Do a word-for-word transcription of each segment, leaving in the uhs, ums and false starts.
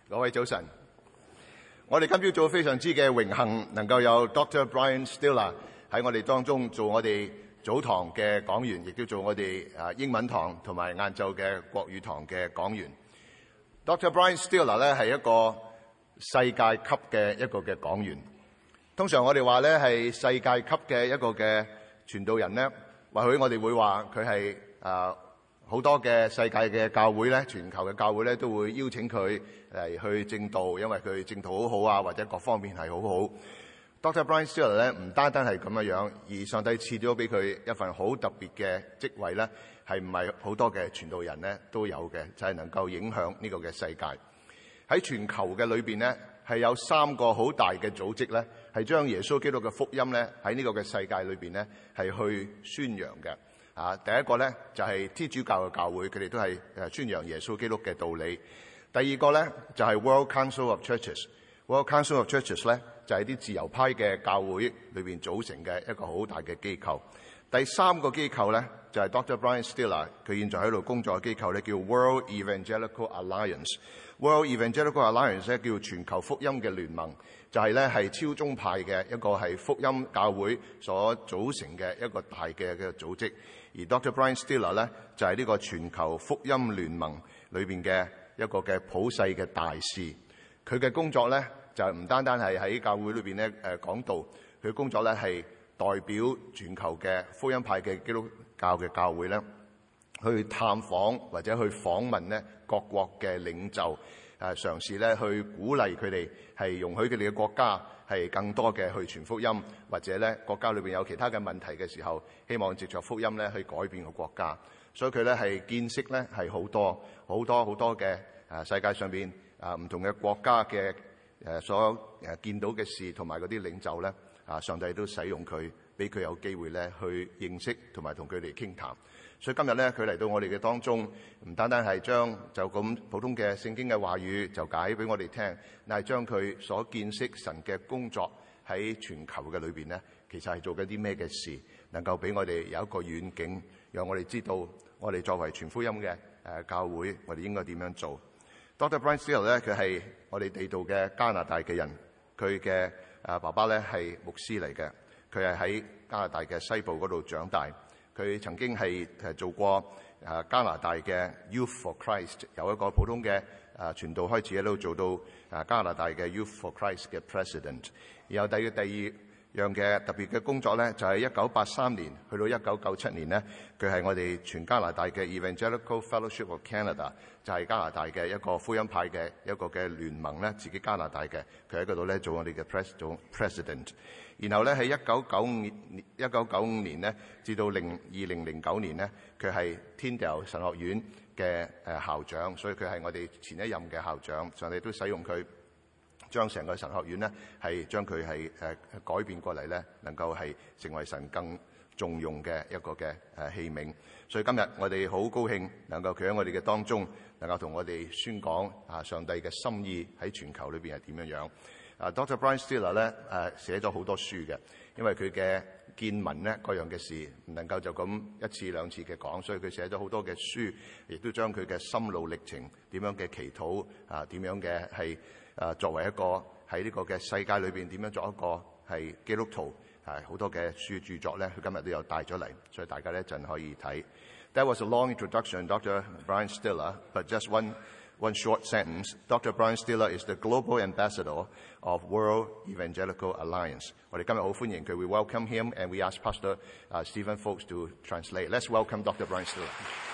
各位早晨，我哋今朝早非常之嘅榮幸，能夠有 Doctor Brian Stiller 喺我哋當中做我哋早堂嘅講員，亦都做我哋啊英文堂同埋晏晝嘅國語堂嘅講員。Doctor Brian Stiller 咧係一個世界級嘅一個嘅講員。通常我哋話咧係世界級嘅一個嘅傳道人咧，或許我哋會話佢係啊好多嘅世界嘅教會咧，全球嘅教會咧都會邀請佢嚟去證道，因為佢證道好好啊，或者各方面係好好。Doctor Brian Stiller 咧唔單單係咁樣樣，而上帝賜咗俾佢一份好特別嘅職位咧，係唔係好多嘅傳道人咧都有嘅，就係能夠影響呢個嘅世界。喺全球嘅裏邊咧，係有三個好大嘅組織咧，係將耶穌基督嘅福音咧喺呢個嘅世界裏邊咧係去宣揚嘅。啊，第一個咧就係天主教嘅教會，佢哋都係誒宣揚耶穌基督嘅道理。第二個咧就係 World Council of Churches。World Council of Churches 咧就係啲自由派嘅教會裏邊組成嘅一個好大嘅機構。第三個機構咧就係 Doctor Brian Stiller 佢現在喺度工作嘅機構咧，叫 World Evangelical Alliance。World Evangelical Alliance 咧叫全球福音嘅聯盟，就係咧係超宗派嘅一個係福音教會所組成嘅一個大嘅嘅組織。而 Doctor Brian Stiller 咧就係呢個全球福音聯盟裏邊嘅一個嘅普世嘅大使。佢嘅工作咧就係唔單單係喺教會裏邊咧誒講道，佢工作咧係代表全球嘅福音派嘅基督教嘅教會咧，去探訪或者去訪問咧各國嘅領袖，誒嘗試咧去鼓勵佢哋係容許佢哋嘅國家係更多嘅去傳福音，或者咧國家裏邊有其他嘅問題嘅時候，希望藉着福音咧去改變個國家。所以佢咧係見識咧係好多好多好多嘅誒世界上邊啊唔同嘅國家嘅誒所誒見到嘅事，同埋嗰啲領袖咧啊，上帝都使用佢，俾佢有機會咧去認識同埋同佢哋傾談。所以今日咧，佢嚟到我哋嘅當中，唔單單係將就咁普通嘅聖經嘅話語就解俾我哋聽，但係將佢所見識神嘅工作喺全球嘅裏邊咧，其實係做緊啲咩嘅事，能夠俾我哋有一個遠景，讓我哋知道我哋作為傳福音嘅誒教會，我哋應該點樣做。Doctor Brian Stiller 咧，佢係我哋地道嘅加拿大嘅人，佢嘅誒爸爸咧係牧師嚟嘅，佢係喺加拿大嘅西部嗰度長大。佢曾經係誒做過誒加拿大嘅 Youth for Christ， 由一個普通嘅誒傳道開始一路做到誒加拿大嘅 Youth for Christ 嘅 President。然後第二第二樣嘅特別嘅工作咧，就係一九八三年去到一九九七年咧，佢係我哋全加拿大嘅 Evangelical Fellowship of Canada， 就係加拿大嘅一個福音派嘅一個嘅聯盟咧，自己加拿大嘅，佢喺嗰度咧做我哋嘅 Pres 做 President。然後咧喺一九九五年一九九五年咧，至到零二零零九年咧，佢係 Tyndale 神學院嘅誒校長，所以佢係我哋前一任嘅校長。上帝都使用佢，將成個神學院咧係將佢係誒改變過嚟咧，能夠係成為神更重用嘅一個嘅誒器皿。所以今日我哋好高興能夠企喺我哋嘅當中，能夠同我哋宣講啊上帝嘅心意喺全球裏邊係點樣樣。啊 ，Doctor Brian Stiller 咧誒寫咗好多書嘅，因為佢嘅見聞咧各樣嘅事唔能夠就咁一次兩次嘅講，所以佢寫咗好多嘅書，亦都將佢嘅心路歷程點樣嘅祈禱啊，點樣嘅係啊作為一個喺呢個嘅世界裏邊點樣作一個係基督徒啊好多嘅書著作咧，佢今日都有帶咗嚟，所以大家咧陣可以睇。That was a long introduction, Doctor Brian Stiller, but just one. One short sentence. Doctor Brian Stiller is the global ambassador of World Evangelical Alliance. 我哋今日好歡迎佢 We welcome him and we ask Pastor uh, Stephen Folks to translate. Let's welcome Doctor Brian Stiller.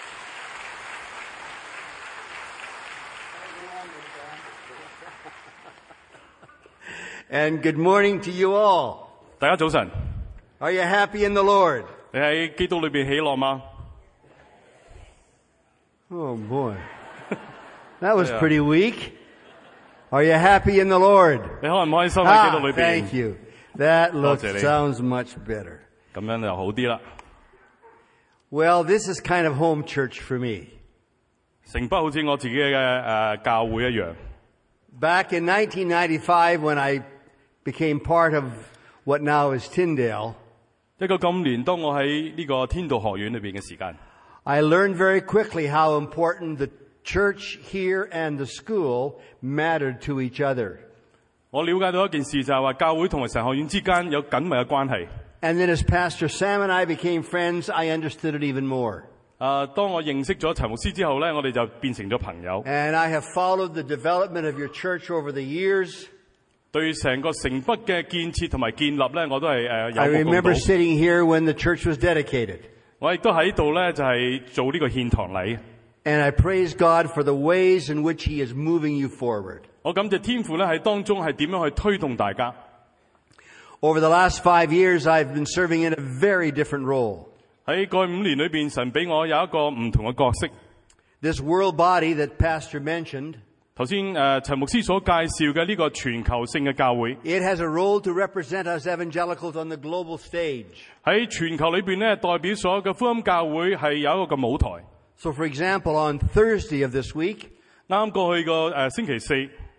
And good morning to you all. 大家早晨。 Are you happy in the Lord? 你喺基督裏邊喜樂嗎？ Oh boy. That was pretty weak. Are you happy in the Lord? 你開唔開心喺基督裏 Ah, 邊？ thank you. That looks 多謝你。 sounds much better. 咁樣就好啲啦。 Well, this is kind of home church for me. 城北好似我自己嘅誒教會一樣。 Back in nineteen ninety-five, when I became part of what now is Tyndale, 一九九五年，當我喺呢個天道學院裏邊嘅時間， I learned very quickly how important the church here and the school mattered to each other. 我了解到一件事就係話教會同埋神學院之間有緊密嘅關係。 And then as Pastor Sam and I became friends, I understood it even more. 啊，當我認識咗陳牧師之後咧，我哋就變成咗朋友。 And I have followed the development of your church over the years. 對成個城北嘅建設同埋建立咧，我都係誒 I 有目共 remember 睹。 sitting here when the church was dedicated. 我亦都喺度咧，就係做呢個獻堂禮。 And I praise God for the ways in which He is moving you forward. 我感謝天父咧喺當中係點樣去推動大家。 Over the last five years, I've been serving in a very different role. 喺過去五年裏邊，神俾我有一個唔同嘅角色。 This world body that Pastor mentioned, 頭先誒陳牧師所介紹嘅呢個全球性嘅教會， it has a role to represent us evangelicals on the global stage. 喺全球裏邊咧，代表所有嘅福音教會係有一個嘅舞台。 So for example, on Thursday of this week, 啱過去個誒星期四，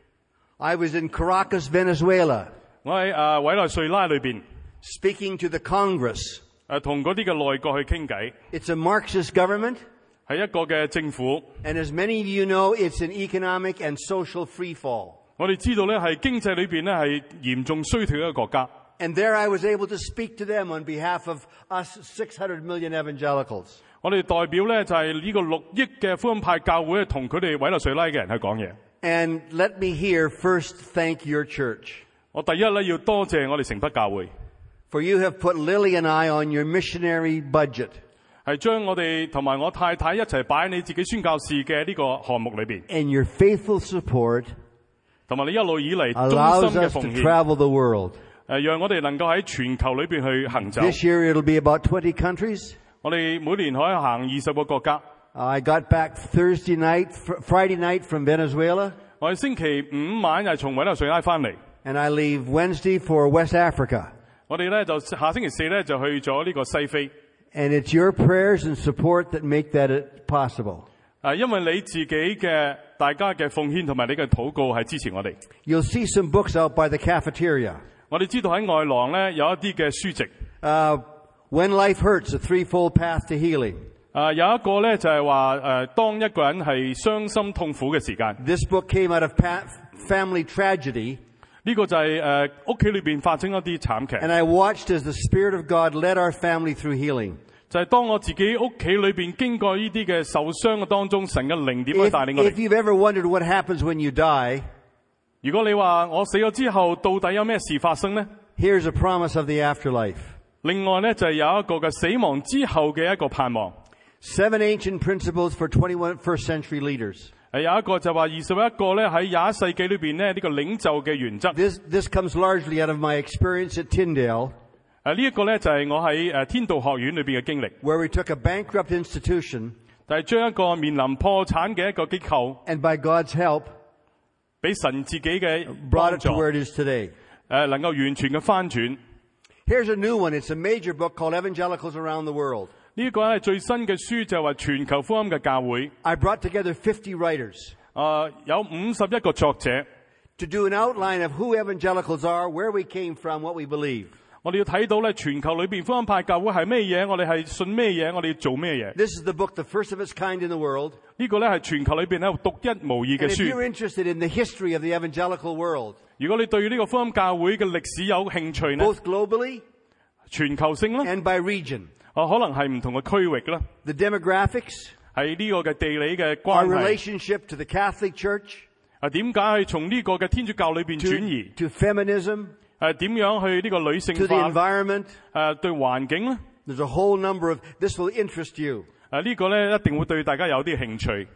I was in Caracas, Venezuela, 我喺誒委內瑞拉裏邊 speaking to the Congress. 誒同嗰啲嘅內閣去傾偈， It's a Marxist government, 係一個嘅政府。 and as many of you know, it's an economic and social freefall. 我哋知道咧係經濟裏邊咧係嚴重衰退嘅一個國家。 And there I was able to speak to them on behalf of us six hundred million evangelicals. 我哋代表咧就係呢個六億嘅福音派教會同佢哋委內瑞拉嘅人去講嘢。 And let me here first thank your church. 我第一咧要多謝我哋城北教會， For you have put Lily and I on your missionary budget. 係將我哋同埋我太太一齊擺喺你自己宣教士嘅呢個項目裏邊， And your faithful support 同埋你一路以嚟忠 allows 心嘅 us to 奉獻， travel the world. 誒讓我哋能夠喺全球裏邊去行走。 This year it'll be about twenty countries. 我哋每年可以行二十個國家。 I got back Thursday night, fr- Friday night from Venezuela, 我哋星期五晚係從委內瑞拉翻嚟， and I leave Wednesday for West Africa. 我哋咧就下星期四咧就去咗呢個西非。 And it's your prayers and support that make that uh, possible. 誒，因為你自己嘅大家嘅奉獻同埋你嘅禱告係支持我哋。 You'll see some books out by the cafeteria. 我哋知道喺外廊咧有一啲嘅書籍， Uh, When Life Hurts, A Threefold Path to Healing. 誒有一個咧就係話誒，當一個人係傷心痛苦嘅時間， This book came out of pa- family tragedy, 呢個就係誒屋企裏邊發生一啲慘劇， and I watched as the Spirit of God led our family through healing. 就係當我自己屋企裏邊經過呢啲嘅受傷嘅當中，神嘅靈點去 If, 帶領我 if 哋。 you've ever wondered what happens when you die, 如果你話我死咗之後到底有咩事發生呢？ here's a promise of the afterlife. 另外咧就係有一個嘅死亡之後嘅一個盼望。 Seven ancient principles for twenty-first century leaders. 誒有一個就話二十一個咧喺廿一世紀裏邊咧呢個領袖嘅原則。 This, this comes largely out of my experience at Tyndale, 誒呢一個咧就係我喺誒天道學院裏邊嘅經歷， where we took a bankrupt institution 就係將一個面臨破產嘅一個機構， and by God's help 俾神自己嘅 brought 幫 it 助， to where it is today. 誒能夠完全嘅翻轉。 Here's a new one. It's a major book called Evangelicals Around the World. 呢個係最新嘅書，就係話全球福音嘅教會。 I brought together fifty writers 誒有五十一個作者， to do an outline of who evangelicals are, where we came from, what we believe. 我哋要睇到咧全球裏邊福音派教會係咩嘢，我哋係信咩嘢，我哋要做咩嘢。 This is the book, the first of its kind in the world. 呢個咧係全球裏邊咧獨一無二嘅 And if you're 書。 interested in the history of the evangelical world, 如果你對呢個福音教會嘅歷史有興趣呢， both globally 全球性啦， and by region, 啊可能係唔同嘅區域啦， the demographics, 係呢個嘅地理嘅 our 關係。 relationship to the Catholic Church, 啊點解係從呢個嘅天主教裏邊轉 to, 移？ to feminism, 誒點樣去呢個女性 to the 化？ environment. 誒對環境咧？ There's a whole number of, this will interest you. 誒呢個咧一定會對大家有啲興趣。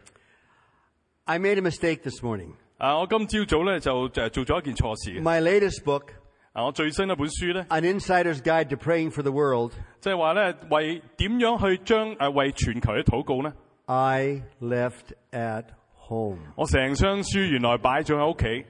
I made a mistake this morning. 啊我今朝早咧就就做咗一件錯事。 My latest book, 啊我最新一本書咧， An Insider's Guide to Praying for the World, 即係話咧為點樣去將誒為全球去禱告咧？ I left at home. 我成箱書原來擺咗喺屋企。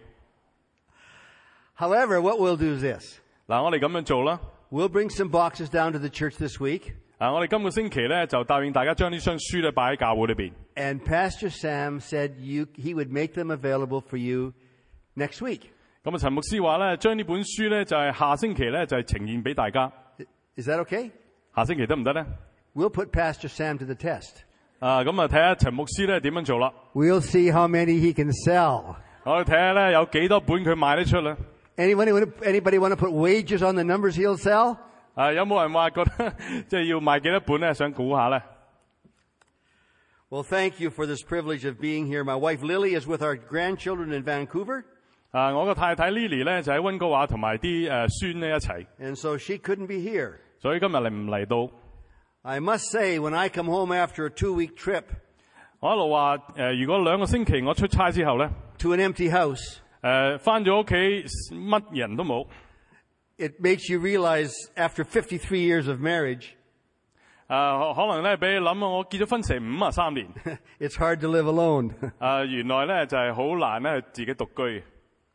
However, what we'll do is this. 嗱，我哋咁樣做啦。 We'll bring some boxes down to the church this week, 啊，我哋今個星期咧就答應大家將呢箱書咧擺喺教會裏邊。 and Pastor Sam said you, he would make them available for you next week. 咁啊，陳牧師話咧，將呢本書咧就係下星期咧就係呈現俾大家。 Is that okay? 下星期得唔得咧？ We'll put Pastor Sam to the test. 啊，咁啊睇下陳牧師咧點樣做啦。 We'll see how many he can sell. 我哋睇下咧有幾多本佢賣得出咧。 Anybody, anybody want to put wages on the numbers he'll sell? 啊，有冇人話覺得即係要賣幾多本咧？想估下咧？ Well, thank you for this privilege of being here. My wife Lily is with our grandchildren in Vancouver, 啊，我個太太 Lily 咧就喺溫哥華同埋啲誒孫咧一齊， and so she couldn't be here. 所以今日嚟唔嚟到？ I must say, when I come home after a two-week trip 我一路話誒，如果兩個星期我出差之後咧， to an empty house, 誒翻咗屋企乜人都冇， it makes you realize after fifty-three years of marriage, 誒可能咧俾你諗啊，我結咗婚成五啊三年， it's hard to live alone. 誒原來咧就係好難咧自己獨居。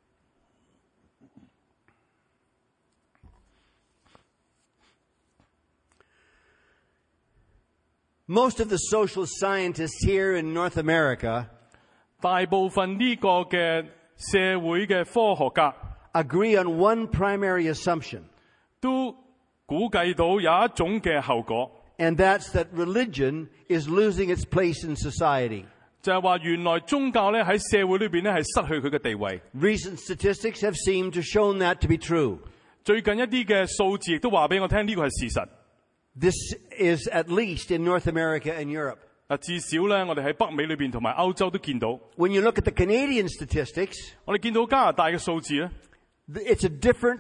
Most of the social scientists here in North America 大部分呢個嘅社會嘅科學家 agree on one primary assumption, 都估計到有一種嘅後果， and that's that religion is losing its place in society. 就係話原來宗教咧喺社會裏邊咧係失去佢嘅地位。 Recent statistics have seemed to shown that to be true. 最近一啲嘅數字亦都話俾我聽，呢個係事實。 This is at least in North America and Europe. 啊，至少咧，我哋喺北美裏邊同埋歐洲都見到。 When you look at the Canadian statistics, 我哋見到加拿大嘅數字咧， it's a different.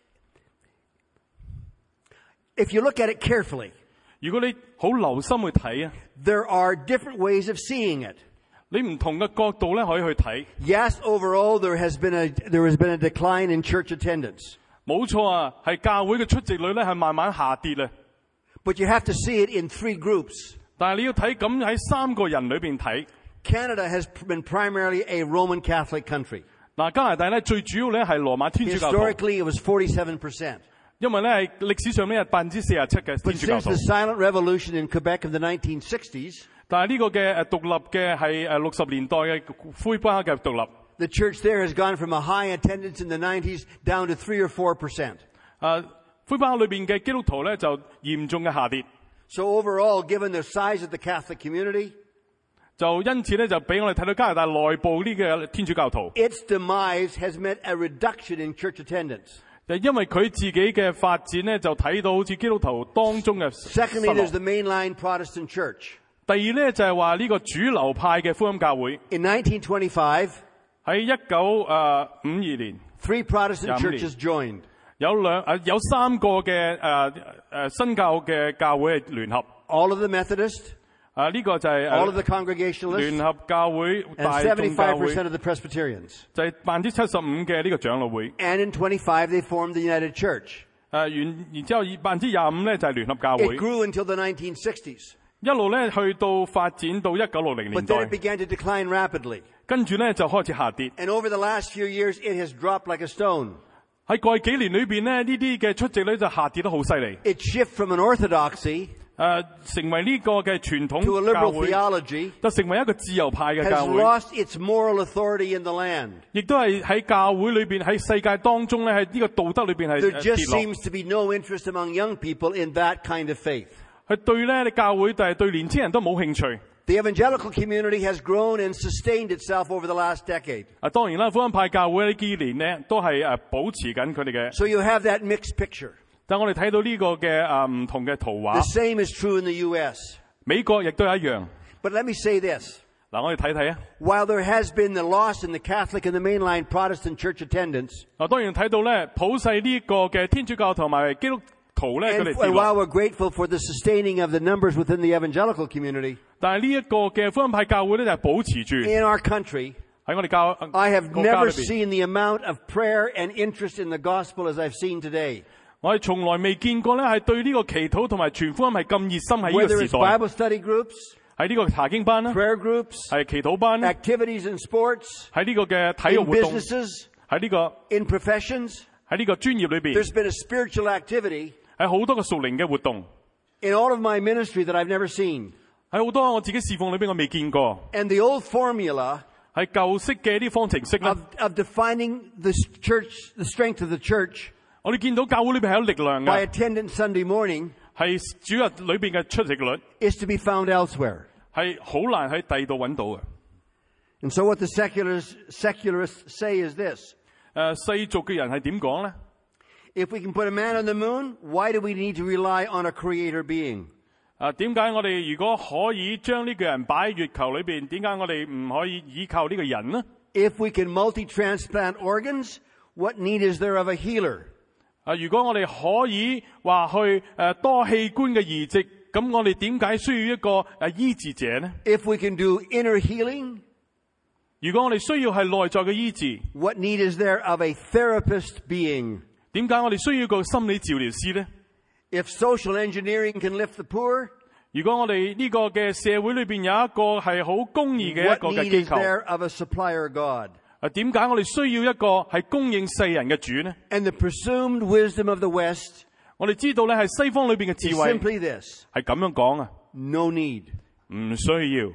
If you look at it carefully, 如果你好留心去睇啊， there are different ways of seeing it. 你唔同嘅角度咧可以去睇。 Yes, overall there has been a there has been a decline in church attendance. 冇錯啊，係教會嘅出席率咧係慢慢下跌咧。 But you have to see it in three groups. 但係你要睇咁喺三個人裏邊睇。 Canada has been primarily a Roman Catholic country. 嗱，加拿大咧最主要咧係羅馬天主教徒， Historically, it was forty-seven percent. 因為咧係歷史上咧係百分之四十七嘅 But 天主教 since 徒 the。silent revolution in Quebec of the nineteen sixties, 但係呢個嘅誒獨立嘅係誒六十年代嘅魁北克嘅獨立。 the church there has gone from a high attendance in the nineties down to three or four percent. 誒魁北克裏邊嘅基督徒咧就嚴重嘅下跌， So overall, given the size of the Catholic community, 就因此咧就俾我哋睇到加拿大內部呢個天主教徒， its demise has meant a reduction in church attendance. 就因為佢自己嘅發展咧就睇到好似基督徒當中嘅失 Secondly, 落 there's the mainline Protestant church. 第二咧就係話呢個主流派嘅福音教會 In nineteen twenty-five, 喺一九誒五二年 three Protestant Yeah, churches joined. 有兩誒有三個嘅誒誒新教嘅教會係聯合， All of the Methodist, 啊呢個就係 all of the 誒 Congregationalists, 聯合教會 and 大眾教 seventy-five 會， percent of the Presbyterians. 就係百分之七十五嘅呢個長老會。 And in twenty-five, they formed the United Church. 誒然然之後百分之廿五咧就係聯合教 It 會， grew until the nineteen sixties, 一路咧去到發展到一九六零年 but then 代 it，began to decline rapidly. 跟住咧就開始下跌。 And over the last few years, it has dropped like a stone. 喺過去幾年裏邊咧，呢啲嘅出席率就下跌得好犀利。 It shifted from an orthodoxy 誒、成為呢個嘅傳 to a 統教 liberal 會， theology, 就成為一個自由派嘅 has 教會， lost its moral authority in the land. 亦都係喺教會裏邊喺世界當中咧喺呢個道德裏邊係 There 誒 just 跌落。 seems to be no interest among young people in that kind of faith. 佢對咧你教會，但係對年青人都冇興趣。 The evangelical community has grown and sustained itself over the last decade. 啊，當然啦，福音派教會呢幾年咧都係誒保持緊佢哋嘅， So you have that mixed picture. 但我哋睇到呢個嘅誒唔同嘅圖 The 畫， same is true in the U S. 美國亦都係一樣。 But let me say this. 嗱，我哋睇睇啊。 While there has been the loss in the Catholic and the mainline Protestant church attendance, 嗱，當然睇到咧普世呢個嘅天主教同埋基督徒咧佢 and, 哋跌 and 落， while we're grateful for the sustaining of the numbers within the evangelical community, 但係呢一個嘅福音派教會咧就係保持住 in our country, 喺我哋教 I have 國家 never 裏邊。 seen the amount of prayer and interest in the gospel as I've seen today. 我哋從來未見過咧，係對呢個祈禱同埋傳福音係咁熱心喺呢 Whether 個時 it's 代， Bible study groups, 喺呢個查經班啦， prayer groups, 係祈禱班， activities in sports, 喺呢個嘅體育 in 活動， businesses, 喺呢個 in professions. 喺呢個專業裏邊， There's been a spiritual activity 喺好多個屬靈嘅活動， in all of my ministry that I've never seen. 喺好多我自己侍奉裏邊我未見過， And the old formula 係舊式嘅啲方程式咧 of,，of defining the church, the strength of the church 我哋見到教會裏邊係有力量 by 嘅， attendance Sunday morning 係主日裏邊嘅出席率 is to be found elsewhere. 係好難喺第二度揾到嘅。 And so what the secularists, secularists say is this. 誒世俗嘅人係點講咧？ If we can put a man on the moon, why do we need to rely on a creator being? 啊，點解我哋如果可以將呢個人擺喺月球裏邊，點解我哋唔可以依靠呢個人呢？ If we can multi-transplant organs, what need is there of a healer? 啊，如果我哋可以話去誒多器官嘅移植，咁我哋點解需要一個誒醫治者呢？ If we can do inner healing, 如果我哋需要係內在嘅醫治， what need is there of a therapist being? 點解我哋需要個心理治療師呢？ If social engineering can lift the poor, 如果我哋呢個嘅社會裏邊有一個係好公義嘅一 what 個嘅 need 機 is 構， there of a supplier God? 啊，點解我哋需要一個係供應世人嘅主呢？ And the presumed wisdom of the West 我哋知道咧，係西方裏邊嘅 is 智慧 simply this: 係咁樣講啊， no need. 唔需要。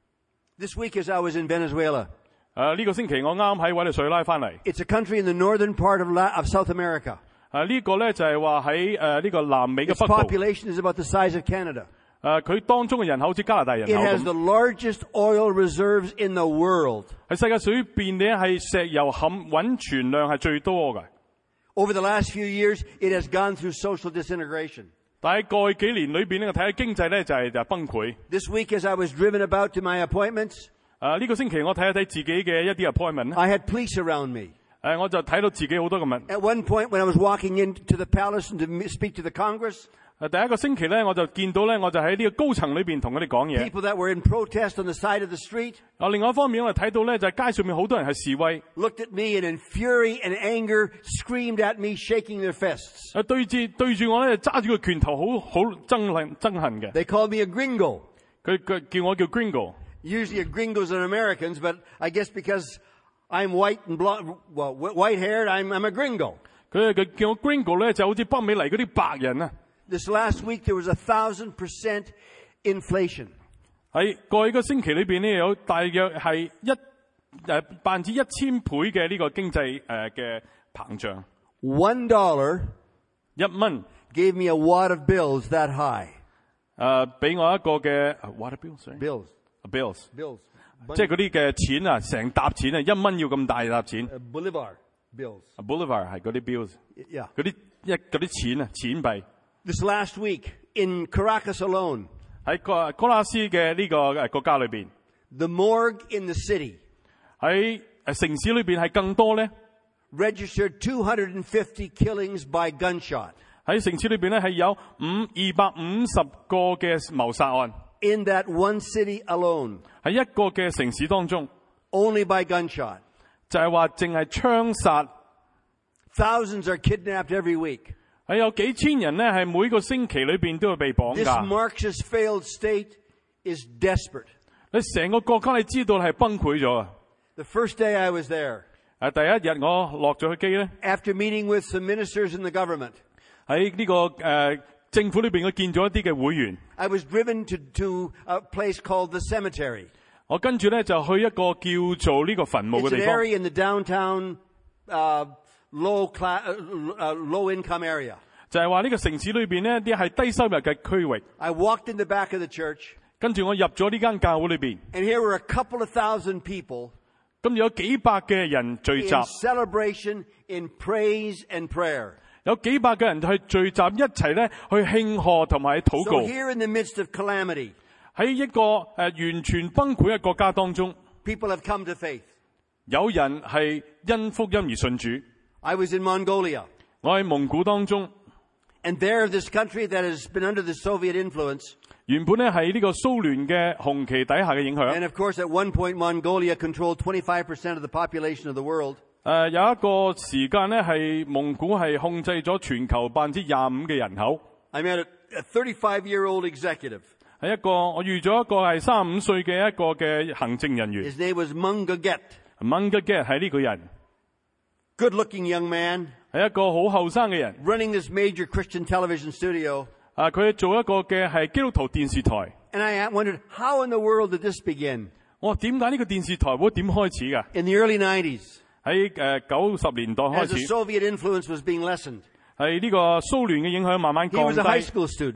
This week as I was in Venezuela, 誒呢個星期我啱喺委內瑞拉翻嚟， it's a country in the northern part of, La- of South America. 誒呢個咧就係話喺誒呢個南美嘅 Its 北部， population is about the size of Canada. 誒佢當中嘅人口好似加拿大人 It 口 has 咁。 the largest oil reserves in the world. 喺世界水邊咧係石油含蘊存量係最多嘅， Over the last few years, it has gone through social disintegration. 但係過去幾年裏邊咧，我睇下經濟咧就係就係崩潰。 This week as I was driven about to my appointments, 誒呢個星期我睇一睇自己嘅一啲 appointment 咧， I had police around me. 誒我就睇到自己好多嘅問。 At one point when I was walking into the palace and to me- speak to the Congress, 誒第一個星期咧，我就見到咧，我就喺呢個高層裏邊同佢哋講嘢。 people that were in protest on the side of the street 啊，另外一方面我哋睇到咧，就係街上面好多人係示威， looked at me and in fury and anger screamed at me, shaking their fists. 誒對住對住我咧，揸住個拳頭，好好憎恨憎恨嘅。 They called me a gringo. 佢佢叫我叫 Gringo。 Usually a gringos are Americans, but I guess because I'm white and blonde, well, white-haired, I'm, I'm a gringo. 佢佢叫我 Gringo 咧，就好似北美嚟嗰啲白人啊。 This last week there was a thousand percent inflation. 喺過去個星期裏邊咧，有大約係一誒百分之一千倍嘅呢個經濟誒嘅膨脹。 One dollar 一蚊 gave me a wad of bills that high. 誒俾我一個嘅 what bills Bills. bills， Bills. 即係嗰啲嘅錢啊，成沓錢啊，一蚊要咁大沓錢。 Uh, Bolivar bills. Bolivar 係嗰啲 bills， Yeah. 嗰啲一嗰啲錢啊，錢幣。 This last week in Caracas alone, 喺哥哥拉斯嘅呢個誒國家裏邊， the morgue in the city 喺誒城市裏邊係更多咧。 registered two hundred fifty killings by gunshot. 喺城市裏邊咧係有五二百五十個嘅謀殺案， In that one city alone, 喺一個嘅城市當中， only by gunshot. 就係話淨係槍殺， Thousands are kidnapped every week. 係有幾千人咧係每個星期裏邊都會被綁 This 架。 Marxist failed state is desperate. 你成個國家你知道係崩潰咗啊！ The first day I was there, 誒第一日我落咗去機咧， after meeting with some ministers in the government, 喺呢、這個誒、呃、政府裏邊我見咗一啲嘅會員， I was driven to, to a place called the cemetery. 我跟住咧就去一個叫做呢個墳墓 It's 嘅 an 地方。 area in the downtown uh, low class, uh, uh, low income area. 就係話呢個城市裏邊呢啲係低收入嘅區域， I walked in the back of the church, 跟住我入咗呢間教會裏邊， and here were a couple of thousand people 跟住有幾百嘅人聚 in 集， celebration, in praise and prayer. 有幾百嘅人去聚集一齊咧去慶賀同埋禱 So 告。 here in the midst of calamity, 喺一個誒、呃、完全崩潰嘅國家當中， people have come to faith. 有人係因福音而信主。 I was in Mongolia, 我喺蒙古當中， and there this country that has been under the Soviet influence, 原本咧係呢個蘇聯嘅紅旗底下嘅影響。 and of course at one point Mongolia controlled twenty-five percent of the population of the world. 誒、呃、有一個時間咧係蒙古係控制咗全球百分之廿五嘅人口。 I met a, a thirty-five-year-old executive. 係一個我遇咗一個係三十五歲嘅一個嘅行政人員。 His name was Mungaget. Mungaget 係呢個人， Good-looking young man, 係一個好後生嘅人。 running this major Christian television studio. 啊，佢做一個嘅係基督徒電視台。 And I wondered, how in the world did this begin? 我話點解呢個電視台會點開始㗎？ In the early nineties, 喺誒九十年代 as 開 the 始， Soviet influence was being lessened. 係呢個蘇聯嘅影響慢慢 He 降 was a high 低。 school student.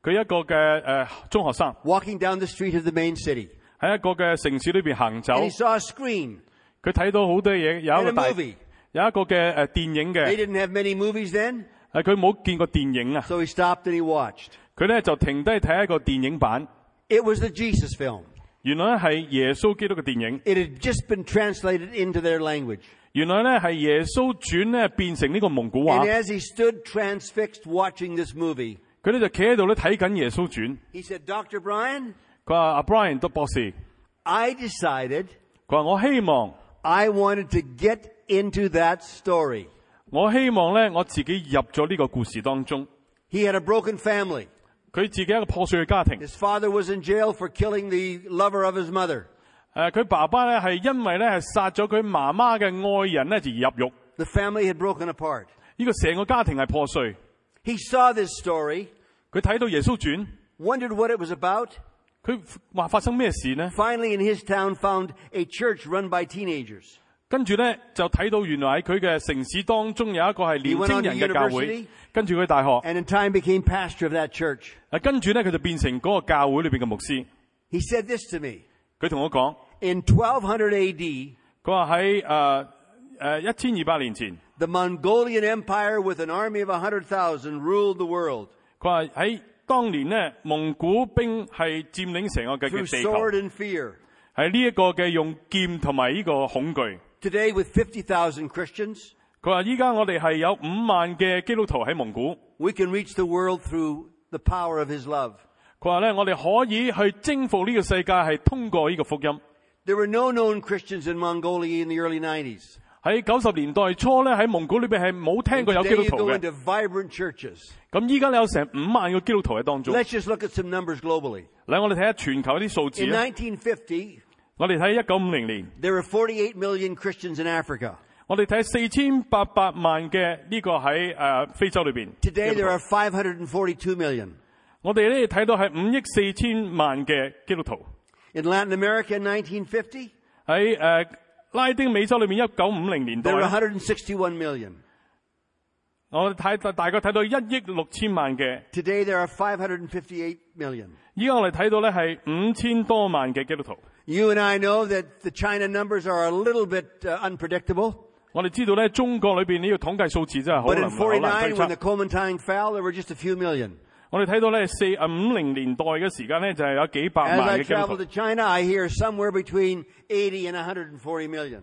佢一個嘅誒、呃、中學生 walking down the street of the main city. 喺一個嘅城市裏邊行走， And he saw a screen 佢睇到好多嘢，有一 in 個 a 大 movie. 有一個嘅誒電影 They 嘅， didn't have many movies then, 誒佢冇見過電影啊， so he stopped and he watched. 佢咧就停低睇一個電影版， It was the Jesus film. 原來咧係耶穌基督嘅電影， It had just been translated into their language. 原來咧係耶穌傳咧變成呢個蒙古話 And，as he stood transfixed watching this movie, 佢咧就企喺度咧睇緊耶穌傳， he said, Doctor Brian, 佢話阿 Brian 德博士， I decided 佢話我希望 I wanted to get into that story. 我希望咧我自己入咗呢個故事當中， He had a broken family. 佢自己一個破碎嘅家庭， His father was in jail for killing the lover of his mother. 誒佢爸爸咧係因為咧係殺咗佢媽媽嘅愛人咧而入獄， The family had broken apart. 呢個成個家庭係破碎。 He saw this story, 佢睇到耶穌傳， wondered what it was about. 佢話發生咩事呢？ Finally, in his town, found a church run by teenagers. 跟住咧就睇到原來喺佢嘅城市當中有一個係年青人嘅教 He went on to 會 university.， 跟住佢大學， And in time became pastor of that church. 誒跟住咧佢就變成嗰個教會裏邊嘅牧師。 He said this to me. 佢同我講， In twelve hundred A D, 佢話喺誒誒一千二百年前， the Mongolian Empire with an army of one hundred thousand ruled the world 佢話喺當年咧蒙古兵係佔領成個嘅 through 嘅地球， sword and fear. 係呢一個嘅用劍同埋呢個恐懼。 Today, with fifty thousand Christians, 佢話依家我哋係有五萬嘅基督徒喺蒙古。 we can reach the world through the power of his love. 佢話咧，我哋可以去征服呢個世界，係通過呢個福音。 There were no known Christians in Mongolia in the early nineties. 喺九十年代初咧，喺蒙古裏邊係冇聽過有基 Today 督 you 徒 go 嘅。 into vibrant churches. 咁依家咧有成五萬個基督徒喺當中。 Let's just look at some numbers globally. 嚟，我哋睇下全球啲數字 In 啊。 nineteen fifty, 我哋睇一九五零年， there were forty-eight million Christians in Africa. 我哋睇四千八百萬嘅呢個喺誒、呃、非洲裏邊。 Today, there are five hundred forty-two million. 我哋咧睇到係五億四千萬嘅基督徒。 In Latin America in nineteen fifty, 喺誒、呃、拉丁美洲裏面，一九五零年代 there were 咧， one hundred sixty-one million. 我哋睇大概睇到一億六千萬嘅。 Today, there are five hundred fifty-eight million. 依家我哋睇到咧係五千多萬嘅基督徒。 You and I know that the China numbers are a little bit uh, unpredictable. 我哋知道咧，中國裏邊呢個統計數字真係好 But 難 in 好難 forty-nine, 推 when the 測。 Kuomintang fell, there were just a few million. 我哋睇到咧四啊五零年代嘅時間咧，就係有幾百 As 萬 I 嘅基督 travel 徒 to。China, I hear somewhere between eighty and one hundred forty million.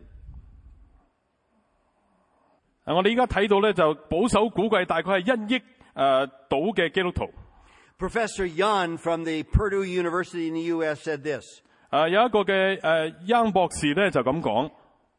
啊我哋依家睇到咧，就保守估計大概係一億誒到嘅基督徒。 Professor Yan from the Purdue University in the U S said this. 誒有一個嘅誒央博士咧就咁講，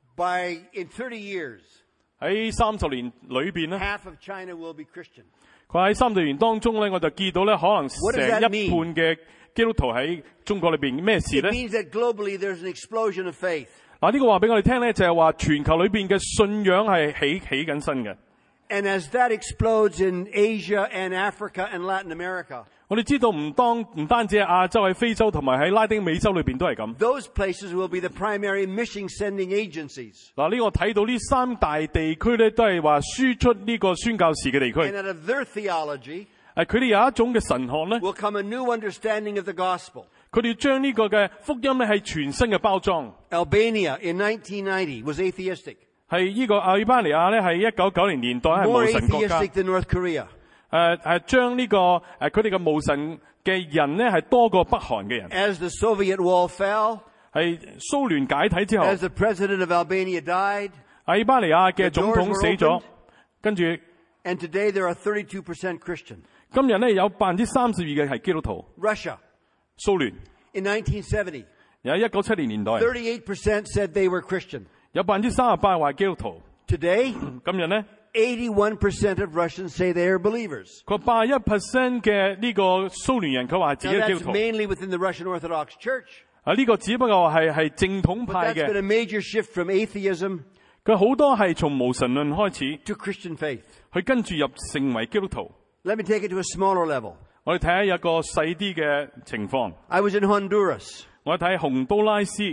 By in thirty years, 喺三十年裏邊咧， half of China will be Christian. 佢喺三十年當中咧，我就見到咧可能 What 成 does 一 that 半 mean? 嘅基督徒喺中國裏邊咩事 It 咧？ means that globally there's an explosion of faith. 嗱呢個話俾我哋聽咧，就係話全球裏邊嘅信仰係起起緊身嘅。 And as that explodes in Asia and Africa and Latin America, 我哋知道唔當唔單止係亞洲喺非洲同埋喺拉丁美洲裏邊都係咁。 those places will be the primary mission sending agencies. 嗱呢個睇到呢三大地區咧，都係話輸出呢個宣教士嘅地 And 區。 out of their theology 誒佢哋有一種嘅神學咧， will come a new understanding of the gospel. 佢哋將呢個嘅福音咧係全新嘅包裝。 Albania in nineteen ninety was atheistic. 係呢個阿爾巴尼亞咧係一九九零年代係 More 無神國家。 atheistic than North Korea. 誒誒將呢個誒佢哋嘅無神嘅人咧係多過北韓嘅人。 As the Soviet wall fell, 係蘇聯解體之後， as the president of Albania died, 阿爾巴尼亞嘅總統死 The doors were 咗 opened.， 跟住 and today there are thirty-two percent Christian. 今日咧有百分之三十二嘅係基督徒。 Russia 蘇聯 in nineteen seventy, 有一九七零年代 thirty-eight percent said they were Christian. 有百分之三十八話基督徒。 Today, 今日咧， eighty-one percent of Russians say they are believers. 佢八一 percent 嘅呢個蘇聯人佢話自 Now 己係基 that's 督徒。 mainly within the Russian Orthodox Church, 啊呢個只不過係係正統 but 派 that's been 嘅， a major shift from atheism 佢好多係從無神論開始， to Christian faith. 佢跟住入成為基督徒。 Let me take it to a smaller level. 我哋睇下有個細啲嘅情況。 I was in Honduras 我哋睇洪都拉斯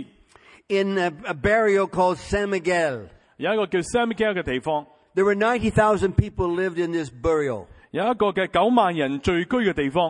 in a, a barrio called San Miguel. 有一個叫 San Miguel 嘅地方， There were ninety thousand people lived in this barrio. 有一個嘅九萬人聚居嘅地方。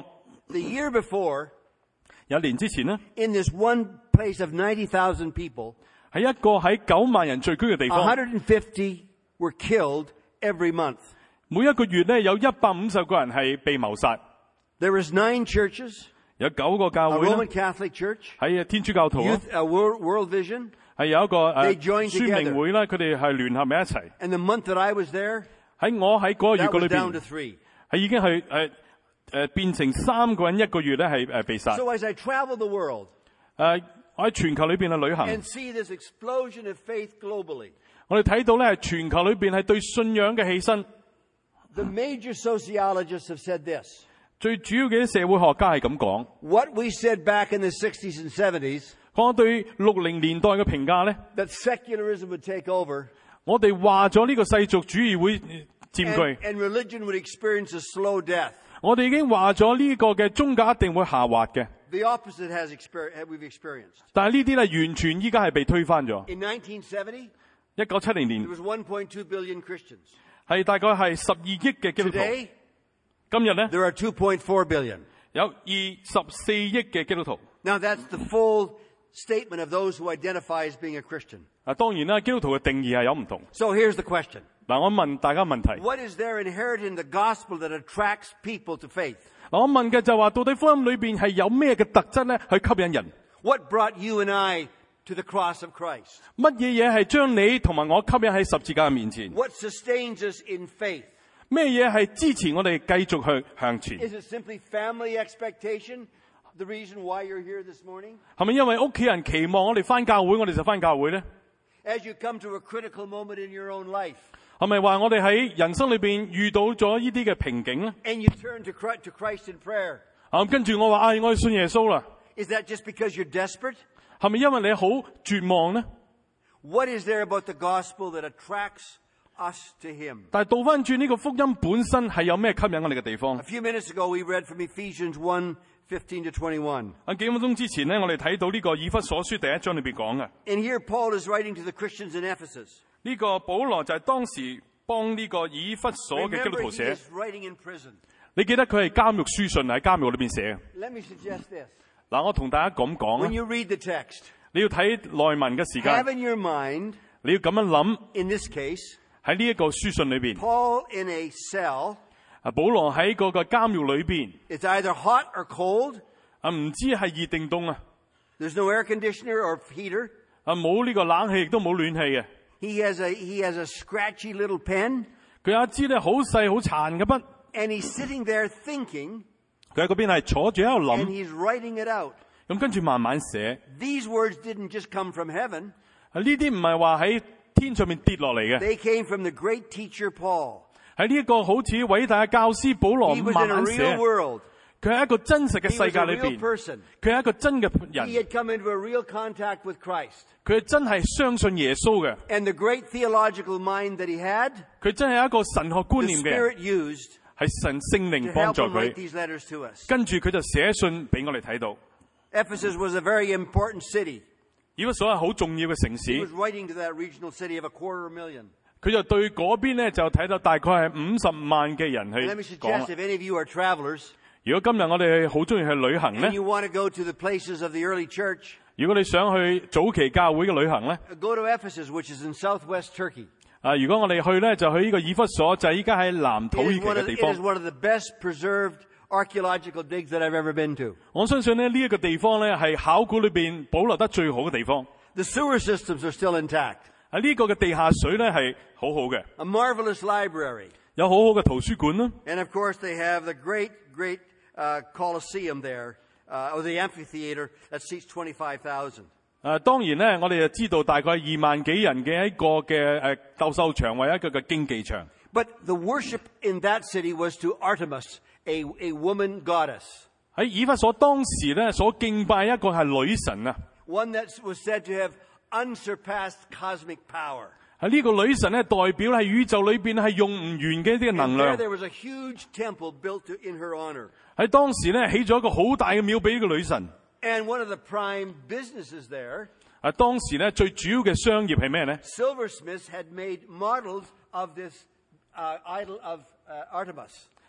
The year before, 有一年之前呢， in this one place of ninety thousand people, 喺一個喺九萬人聚居嘅地方， one hundred fifty were killed every month. 每一個月咧有一百五十個人係被謀殺， There was nine churches, 有九個教 a 會 Roman 咧 Catholic church, 喺天主教徒啊， Youth, a World, World Vision, 係有一個 They 誒 joined 宣明會啦，佢哋係聯合埋一齊。 and the month that I was there, 喺我喺嗰個月 that 嗰 was 裏 down to 邊， three. 係已經係誒誒變成三個人一個月咧係誒被殺。 So as I travel the world 誒，我喺全球裏邊去旅行， and see this explosion of faith globally, 我哋睇到咧係全球裏邊係對信仰嘅起身。 the major sociologists have said this. 最主要嘅啲社會學家係咁講， What we said back in the sixties and seventies, 我對六零年代嘅評價咧， that secularism would take over 我哋話咗呢個世俗主義會佔 and, 據， and religion would experience a slow death. 我哋已經話咗呢個嘅宗教一定會下滑嘅。 The opposite has exper- we've experienced. 但係呢啲咧完全依家係被推翻咗。 In nineteen seventy, 一九七零 there 年 was one point two billion Christians. 係大概係十二億嘅基督徒， Today, 今日咧 there are two point four billion. 有二十四億嘅基督徒。 Now that's the full statement of those who identify as being a Christian. 啊，當然啦，基督徒嘅定義係有唔同。 So here's the question. 嗱，我問大家問題。 What is there inherent in the gospel that attracts people to faith? 嗱，我問嘅就係話，到底福音裏邊係有咩嘅特質咧，去吸引人？ What brought you and I to the cross of Christ? 乜嘢嘢係將你同埋我吸引喺十字架嘅面前？ What sustains us in faith? 咩嘢係支持我哋繼續去向前？ Is it simply family expectation? The reason why you're here this morning? 係咪因為屋企人期望我哋翻教會，我哋就翻教會咧？ As you come to a critical moment in your own life 係咪話我哋喺人生裏邊遇到咗呢啲嘅瓶頸咧？ and you turn to Christ, to Christ in prayer, 啊，跟住我話，唉、我要信耶穌啦。 is that just because you're desperate? 係咪因為你好絕望咧？ What is there about the gospel that attracts us to Him? 但係倒翻轉呢個福音本身係有咩吸引我哋嘅地方 A？few minutes ago, we read from Ephesians one, fifteen to twenty-one. 啊，幾分鐘之前咧，我哋睇到呢個以弗所書第一章裏邊講嘅。 And here Paul is writing to the Christians in Ephesus. 呢個保羅就係當時幫呢個以弗所嘅基督 Remember, 徒 he 寫。 is writing in prison. 你記得佢係監獄書信喺監獄裏邊寫嘅。 Let me suggest this. 嗱，我同大家咁講 When 啊， you read the text, 你要睇內文嘅時 have 間， in your mind, 你要咁樣諗 in this case, 喺呢一個書信裏邊， Paul in a cell. 啊，保羅喺嗰個監獄裏邊， It's either hot or cold. 啊，唔知係熱定凍啊， There's no air conditioner or heater. 啊，冇呢個冷氣亦都冇暖氣嘅。 He has a, he has a scratchy little pen, 佢有一支咧好細好殘嘅筆， and he's sitting there thinking, 佢喺嗰邊係坐住喺度 and 諗， he's writing it out. 咁跟住慢慢寫。 These words didn't just come from heaven. 啊，呢啲唔係話喺天上面跌落嚟嘅， They came from the great teacher Paul. 喺呢一個好似偉大嘅教師保羅 He was 慢 in a 慢 real 寫。 world. 佢係一個真實嘅 He 世 was 界 a 裏 real 邊， person. 佢係一個真嘅 He 人， had come into a real contact with Christ. 佢係真係相信耶穌嘅， And the great theological mind that he had, 佢真係一個神學觀 the 念嘅人， Spirit used 係神聖 to 靈幫 help 助 him write 佢。 these letters to us. 跟住佢就寫信俾我哋睇到。 Ephesus was a very important city. 以弗所係好重要嘅城 He 市， was writing to that regional city of a quarter million. 佢就對嗰邊咧就睇到大概係五十萬嘅人 And let me 去講啦 suggest, if any of you are travelers 如果今日我哋好中意去旅行 and 咧， you want to go to the places of the early church, 如果你想去早期教會嘅旅行咧， go to Ephesus, which is in southwest Turkey. 啊，如果我哋去咧就去呢個以弗所，就係依家喺南土 It 耳 is 其 one 嘅 of, 地 it is 方。 one of the best preserved archaeological digs that I've ever been to. 我相信咧呢一個地方咧係考古裏邊保留得最好嘅地方。 The sewer systems are still intact. 啊，呢個嘅地下水咧係好好嘅， A marvelous library. 有好好嘅圖書館啦。 And of course, they have the great, great uh, Colosseum there, uh, or the amphitheater that seats twenty-five thousand. 誒、當然咧，我哋就知道大概二萬幾人嘅一個嘅誒鬥獸場或者一個嘅競技場。 But the worship in that city was to Artemis, a, a woman goddess, 喺以弗所當時咧所敬拜一個係女神啊， one that was said to have unsurpassed cosmic power. 喺呢個女神咧代表係宇宙裏邊係用唔完嘅一啲嘅能 And 量 there,。there was a huge temple built to, in her honor. 喺當時咧起咗一個好大嘅廟俾呢個女神。 And one of the prime businesses there, 啊，當時咧最主要嘅商業係咩咧？ silversmiths had made models of this uh, idol of uh, Artemis.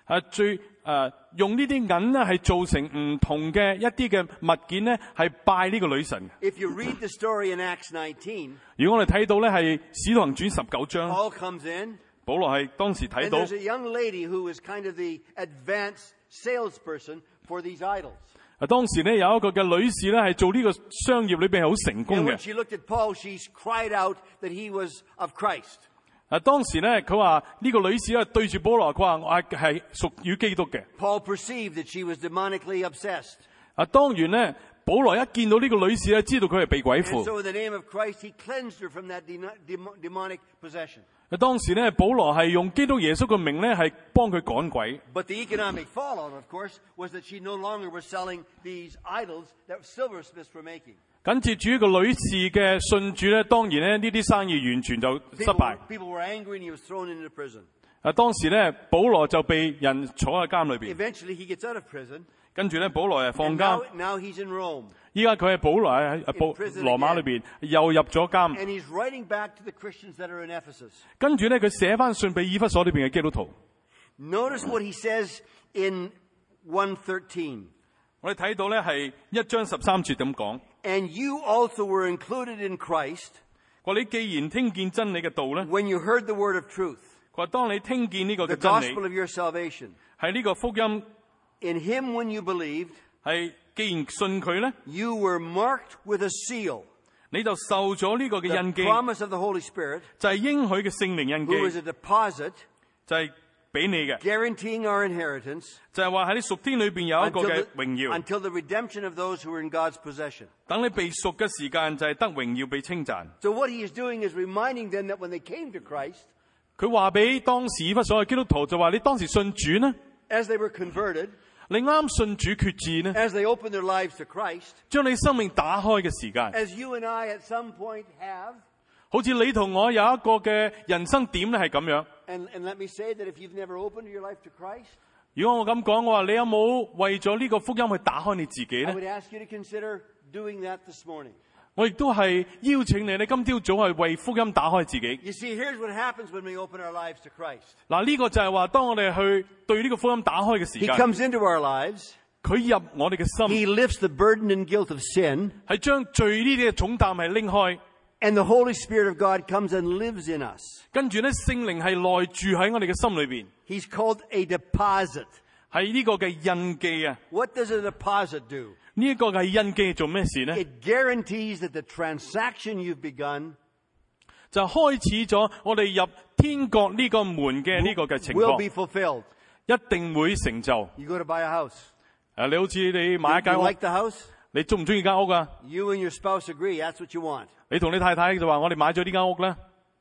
啊最誒、呃、用呢啲銀咧係做成唔同嘅一啲嘅物件咧，係拜呢個女神。 If you read the story in Acts nineteen, 如果我哋睇到咧係《使徒行傳》十九章， Paul comes in, 保羅係當時睇 and 到。 there's a young lady who was kind of the advanced salesperson for these idols. 啊，當時咧有一個嘅女士咧係做呢個商業裏邊係好成功 And 嘅 when。she looked at Paul, she cried out that he was of Christ. 啊，當時咧佢話呢個女士咧對住保羅，佢話我係係屬於基督嘅。 Paul perceived that she was demonically obsessed. 啊，當然咧，保羅一見到呢個女士咧，知道佢係被鬼 And 附。 so in the name of Christ, he cleansed her from that deno- demo- demonic possession. 啊，當時咧，保羅係用基督耶穌嘅名咧，係幫佢趕鬼。 But the economic fallout, of course, was that she no longer was selling these idols that silversmiths were making. 緊接住呢個女士嘅信主咧，當然咧呢啲生意完全就失 People, 敗。 people were angry and he was thrown into prison. 啊，當時咧，保羅就被人坐喺監裏邊， Eventually, he gets out of prison. 跟住咧，保羅係放 And now, 監。 now he's in Rome. 依家佢係保羅喺喺保 prison 羅馬裏邊又入咗監， And he's writing back to the Christians that are in Ephesus. 跟住咧佢寫翻信俾以弗所裏邊嘅基督徒。 Notice what he says in one thirteen. 我哋睇到咧係一章十三節咁講。 And you also were included in Christ 佢話你既然聽見真理嘅道咧， when you heard the word of truth, 佢話當你聽見呢個 the 嘅真 gospel 理， of your salvation. 係呢個福音， In him, when you believed, 係既然信佢咧， you were marked with a seal, 你就受咗呢個嘅 the 印記， promise of the Holy Spirit, 就係應許嘅聖靈印 who is 記， a deposit 就係俾你嘅， guaranteeing our inheritance 就係話喺你屬天裏邊有一個 until 嘅 the, 榮耀。 until the redemption of those who are in God's possession. 等你被贖嘅時間就係得榮耀被稱讚。 So what he is doing is reminding them that when they came to Christ, 佢話俾當時以弗所嘅基督徒就話：你當時信主呢？ as they were converted, 你啱信主決志呢？ as they opened their lives to Christ, 將你生命打開嘅時間， as you and I at some point have, 好似你同我有一個嘅人生點咧係咁樣。 and, and let me say that if you've never opened your life to Christ, 如果我咁講，我話你有冇為咗呢個福音去打開你自己 I 呢？ would ask you to consider doing that this morning. 我亦都係邀請你，你今朝早係為福音打開自己。 You see, here's what happens when we open our lives to Christ. 嗱，呢個就係話，當我哋去對呢個福音打開嘅時 He 間， comes into our lives. 佢入我哋嘅心， He lifts the burden and guilt of sin, 係將罪呢啲嘅重擔係拎開， and the Holy Spirit of God comes and lives in us. 跟住咧聖靈係內住喺我哋嘅心裏邊， He's called a deposit. 係呢個嘅印記啊！ What does a deposit do? 呢一個嘅印記做咩事呢？ It guarantees that the transaction you've begun 就開始咗我哋入天國呢個門嘅呢個嘅情 will 況， be fulfilled. 一定會成就。 You go to buy a house. 誒，你好似你買一 You 間屋， like the house? 你中唔中意間屋啊？ You and your spouse agree that's what you want. 你同你太太就話：我哋買咗呢間屋啦。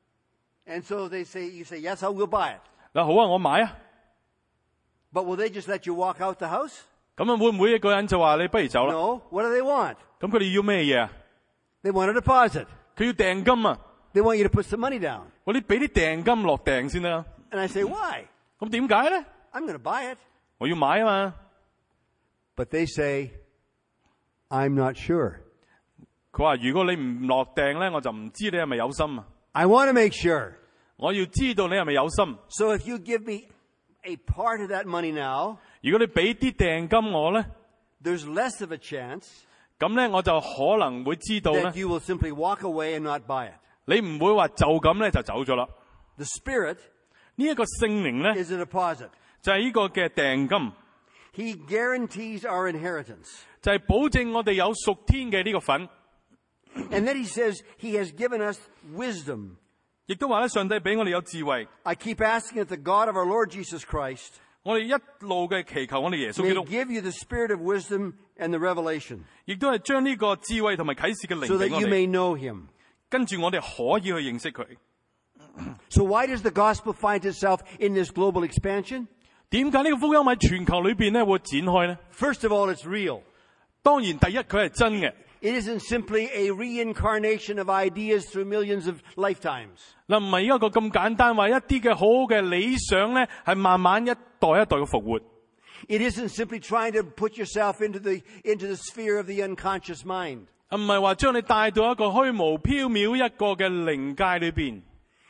And so they say, you say, yes, I will buy it. 嗱，好啊，我買啊。 But will they just let you walk out the house? 咁啊，會唔會一個人就話你不如走啦？ No. What do they want? 咁佢哋要咩嘢啊？ They want a deposit. 佢要訂金啊！ They want you to put some money down. 我哋俾啲訂金落訂先啦。 And I say, why? 咁點解咧？ I'm going to buy it. 我要買啊嘛。 But they say, I'm not sure. 佢話：如果你唔落訂咧，我就唔知你係咪有心啊！ I want to make sure. 我要知道你係咪有心。 So if you give me a part of that money now, 如果你俾啲訂金我咧， there's less of a chance 咁咧我就可能會知道咧 that，you will simply walk away and not buy it. 你唔會話就咁咧就走咗啦。 The Spirit 呢一個聖靈咧 is a deposit. 就係呢個嘅訂金， He guarantees our inheritance. 就係保證我哋有屬天嘅呢個份。 And then he says he has given us wisdom. 亦都話咧，上帝俾我哋有智慧。 I keep asking that the God of our Lord Jesus Christ 我哋一路嘅祈求我哋耶穌基 may 督， give you the spirit of wisdom and the revelation 亦都係將呢個智慧同埋啟示嘅 so 靈 that 俾我 you 哋， may know him. 跟住我哋可以去認識佢。 So why does the gospel find itself in this global expansion? 點解呢個福音喺全球裏邊咧會展開呢？ First of all, it's real. 當然，第一佢係真嘅。 It isn't simply a reincarnation of ideas through millions of lifetimes. 嗱，唔係一個咁簡單話一啲嘅好嘅理想咧，係慢慢一代一代嘅復活。 It isn't simply trying to put yourself into the, into the sphere of the unconscious mind. 唔係話將你帶到一個虛無縹緲一個嘅靈界裏邊。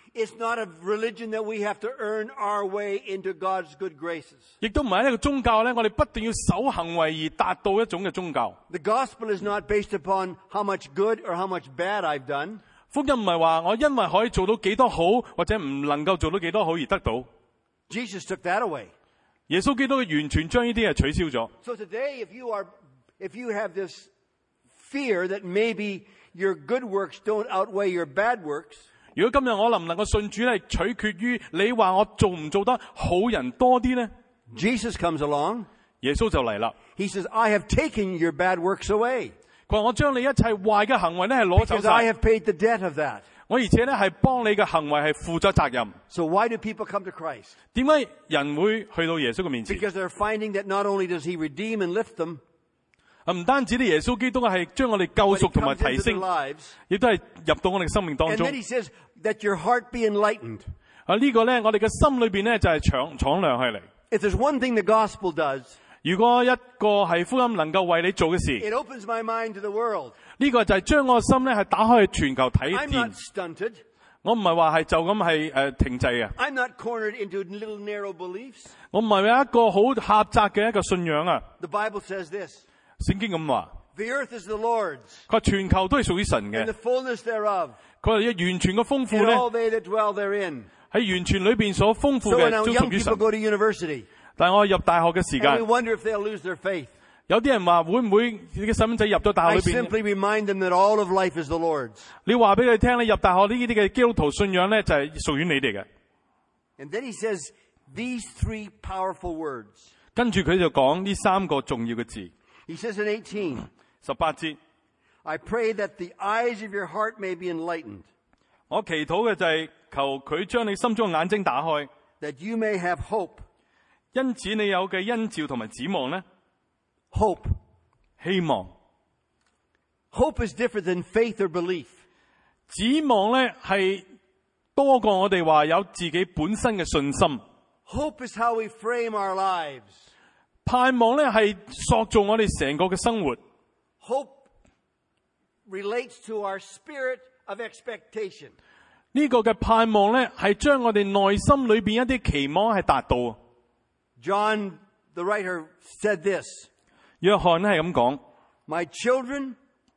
It's not a religion that we have to earn our way into God's good graces. 亦都唔係一個宗教咧，我哋不斷要守行為而達到一種嘅宗教。 The gospel is not based upon how much good or how much bad I've done. 福音唔係話我因為可以做到幾多好，或者唔能夠做到幾多好而得到。 Jesus took that away. 耶穌基督完全將呢啲嘢取消咗。 So today, if you are, if you have this fear that maybe your good works don't outweigh your bad works, 如果今日我能唔能夠信主咧，取決於你話我做唔做得好人多啲呢？ Jesus comes along. 耶穌就嚟啦。 He says, I have taken your bad works away 佢話我將你一切壞嘅行為咧係攞走 because I 晒， have paid the debt of that. 我而且咧係幫你嘅行為係負咗責任。 So why do people come to Christ? 點解人會去到耶穌嘅面前？ Because they're finding that not only does He redeem and lift them, 啊，唔單止啲耶穌基督係將我哋救 but He 贖同埋 comes 提 into their 升， lives. 亦都係入到我哋生命當 And 中。 then He says that your heart be enlightened. 啊，呢個咧我哋嘅心裏邊咧就係敞敞亮起嚟。 If there's one thing the gospel does, 如果一個係福音能夠為你做嘅事， it opens my mind to the world. 呢個就係將我嘅心咧係打開去全球睇 I'm 見 not。stunted. 我唔係話係就咁係誒停滯嘅， I'm not cornered into little narrow beliefs. 我唔係有一個好狹窄嘅一個信仰啊。 The Bible says this, 聖經咁話， the earth is the Lord's, 佢話全球都係屬於神 and 嘅 the，fullness thereof, 佢話完全嘅豐富 and 咧 all they that dwell therein. 喺完全裏邊所豐富 So 嘅 now 都 young 屬於 people 神。 go to university, 但係我入大學嘅時 and we 間， wonder if they'll lose their faith. 有啲人話會唔會你嘅細蚊仔入咗大 I 學裏邊， simply remind them that all of life is the Lord's. 你話俾佢聽，你入大學呢啲嘅基督徒信仰咧就係屬於你哋嘅。 And then he says these three powerful words. 跟住佢就講呢三個重要嘅字， He says in eighteen, 十八節， I pray that the eyes of your heart may be enlightened, 我祈禱嘅就係求佢將你心中嘅眼睛打開， that you may have hope. 因此你有嘅恩召同埋指望咧， Hope. 希望。 Hope is different than faith or belief. 指望咧係多過我哋話有自己本身嘅信心， Hope is how we frame our lives. 盼望咧係塑造我哋成個嘅生活。 Hope relates to our spirit of expectation. 呢個嘅盼望咧係將我哋內心裏邊一啲期望係達到。 John, the writer, said this, 約翰咧係咁講， My children,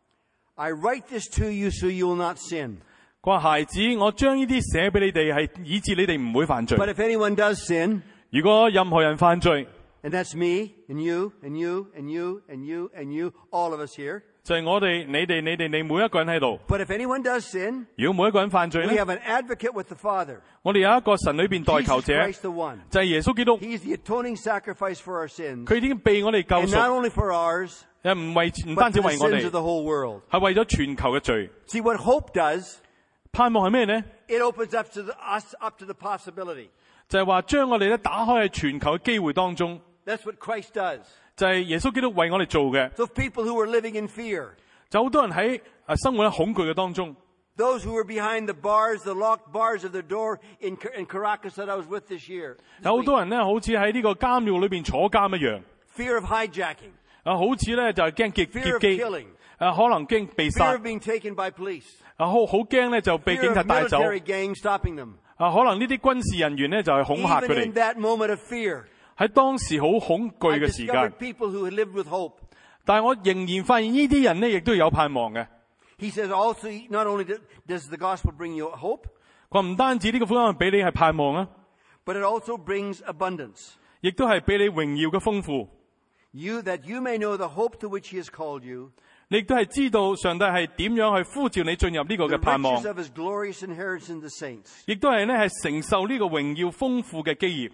I write this to you so you will not sin. 佢話孩子，我將呢啲寫俾你哋係以致你哋唔會犯罪。 But if anyone does sin, 如果任何人犯罪， and that's me, and you, and you, and you, and you, and you, all of us here. 就係我哋、你哋、你哋、你每一個人喺度。 But if anyone does sin, 如果每一個人犯罪 we 咧， have an advocate with the Father, 我哋有一個神裏邊代求 Jesus 者， Christ the one. 就係耶穌基督。 He's the atoning sacrifice for our sins. 佢已經被我哋救 And not 贖， only for ours, 又唔為唔 but 單止 for the 為我 sins 哋 of，the whole world. 係為咗全球嘅罪。 See, what hope does, 盼望係咩呢？ it opens up to the, us up to the possibility. 就係話將我哋咧打開喺全球嘅機會當中， That's what Christ does. 就係耶穌基督為我哋做嘅。 So people who were living in fear, 就好多人喺啊生活喺恐懼嘅當中， those who were behind the bars, the locked bars of the door in, in Caracas that I was with this year. 有好多人咧好似喺呢個監獄裏邊坐監一樣， Fear of hijacking, 啊好似咧就係驚劫 fear 劫 of 機， killing, 啊可能驚被 fear 殺， of being taken by police, 啊好好驚咧就被 fear 警察 of 帶走， military gangs stopping them. 啊可能呢啲軍事人員咧就係恐嚇佢 Even in 哋。 that moment of fear, 喺當時好恐懼 I 嘅時間 discovered，people who had lived with hope. 但係我仍然發現呢啲人咧亦都有盼望嘅。 He says also, not only does the gospel bring you hope, 佢話唔單止呢個福音俾你係盼望啊， but it also brings abundance. 亦都係俾你榮耀嘅豐富。 You, that you may know the hope to which he has called you, 你亦都係知道上帝係點樣去呼召你進入呢個 the 嘅盼望 riches，of his glorious inheritance in the saints. 亦都係咧係承受呢個榮耀豐富嘅基業。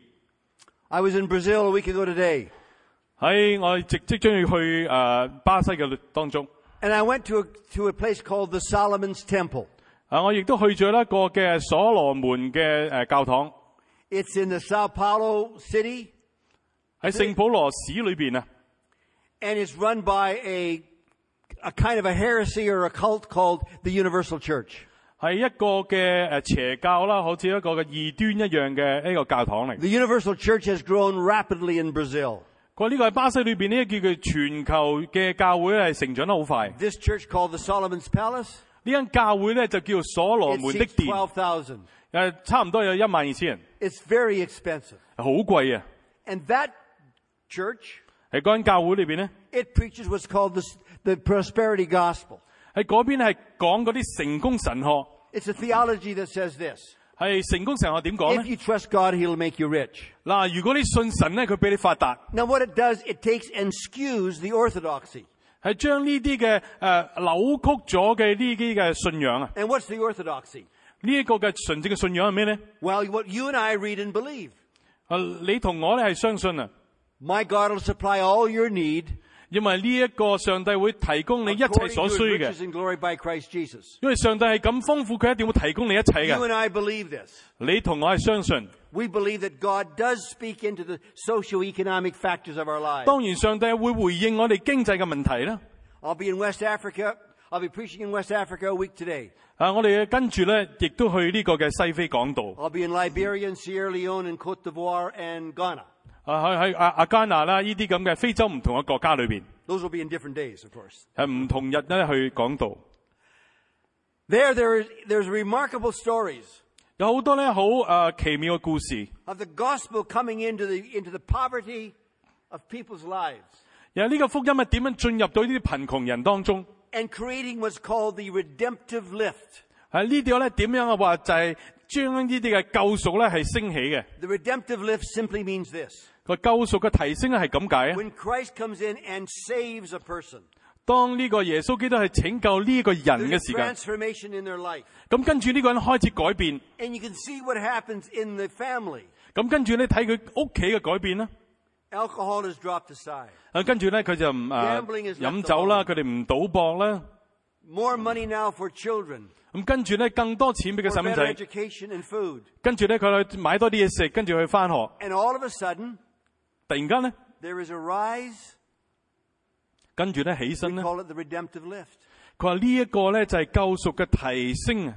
I was in Brazil a week ago today, 喺我即即將要去誒、呃、巴西嘅當中， and I went to a, to a place called the Solomon's Temple. 啊我亦都去咗一個嘅所羅門嘅誒教堂， It's in the Sao Paulo city, 喺聖保羅市裏邊啊， and it's run by a, a kind of a heresy or a cult called the Universal Church. 係一個嘅誒邪教啦，好似一個嘅異端一樣嘅呢個教堂嚟。 The Universal Church has grown rapidly in Brazil. 佢話呢個喺巴西裏邊呢，叫佢全球嘅教會係成長得好快。 This church called the Solomon's Palace, 呢間教會咧就叫所羅 It 門的 seats 殿， twelve thousand. 誒差唔多有一萬二千人， It's very expensive. 好貴啊！ And that church, 喺嗰間教會裏邊咧， it preaches what's called the, the prosperity gospel. 喺嗰邊係講嗰啲成功神學， It's a theology that says this. 係成功神學點講 If 咧？ you trust God, He'll make you rich. 嗱，如果你信神咧，佢俾你發達， Now what it does, it takes and skews the orthodoxy. 係將呢啲嘅誒扭曲咗嘅呢啲嘅信仰啊， And what's the orthodoxy? 呢一個嘅純正嘅信仰係咩咧？ Well, what you and I read and believe. 啊，你同我咧係相信啊， My God will supply all your need 因為呢一個上帝會提供你一切 according 所 to 需 His 嘅， riches and glory by Christ Jesus. 因為上帝係咁豐富，佢一定會提供你一切 You 嘅。 and I believe this. 你同我係相信， We believe that God does speak into the socio-economic factors of our lives. 當然上帝會回應我哋經濟嘅問題啦。 I'll be in West Africa. I'll be preaching in West Africa a week today. 啊，我哋跟住咧，亦都去呢個嘅西非講道。 I'll be in Liberia, and Sierra Leone, and Cote d'Ivoire, and Ghana. 啊，喺喺阿阿加納啦，呢啲咁嘅非洲唔同嘅國家裏邊， Those will be in different days, of course. 係唔同日咧去講道。 There, there is, there's remarkable stories 有好多咧好誒奇妙嘅故事， of the gospel coming into the, into the poverty of people's lives 有呢個福音係點樣進入到呢啲貧窮人當中？ and creating what's called the redemptive lift. 喺呢啲咧點樣嘅話就係將呢啲嘅救贖咧係升起嘅。 The redemptive lift simply means this. 個救贖嘅提升咧係咁解啊。 When Christ comes in and saves a person, 當呢個耶穌基督係拯救呢個人 there's 嘅時間， transformation in their life. 咁跟住呢個人開始改變， And you can see what happens in the family. 咁跟住咧睇佢屋企嘅改變啦。 Alcohol is dropped aside. 啊，跟住咧佢就唔誒 Gambling is left 飲酒啦， alone. 佢哋唔賭博啦。 More money now for children, 咁跟住咧更多錢俾個 for 細蚊 better 仔， education and food. 跟住咧佢去買多啲嘢食，跟住去翻學。 And all of a sudden, 突然間咧， there is a rise. 跟住咧起 We 身咧， call it the redemptive lift. 佢話呢一個咧就係救贖嘅提升啊！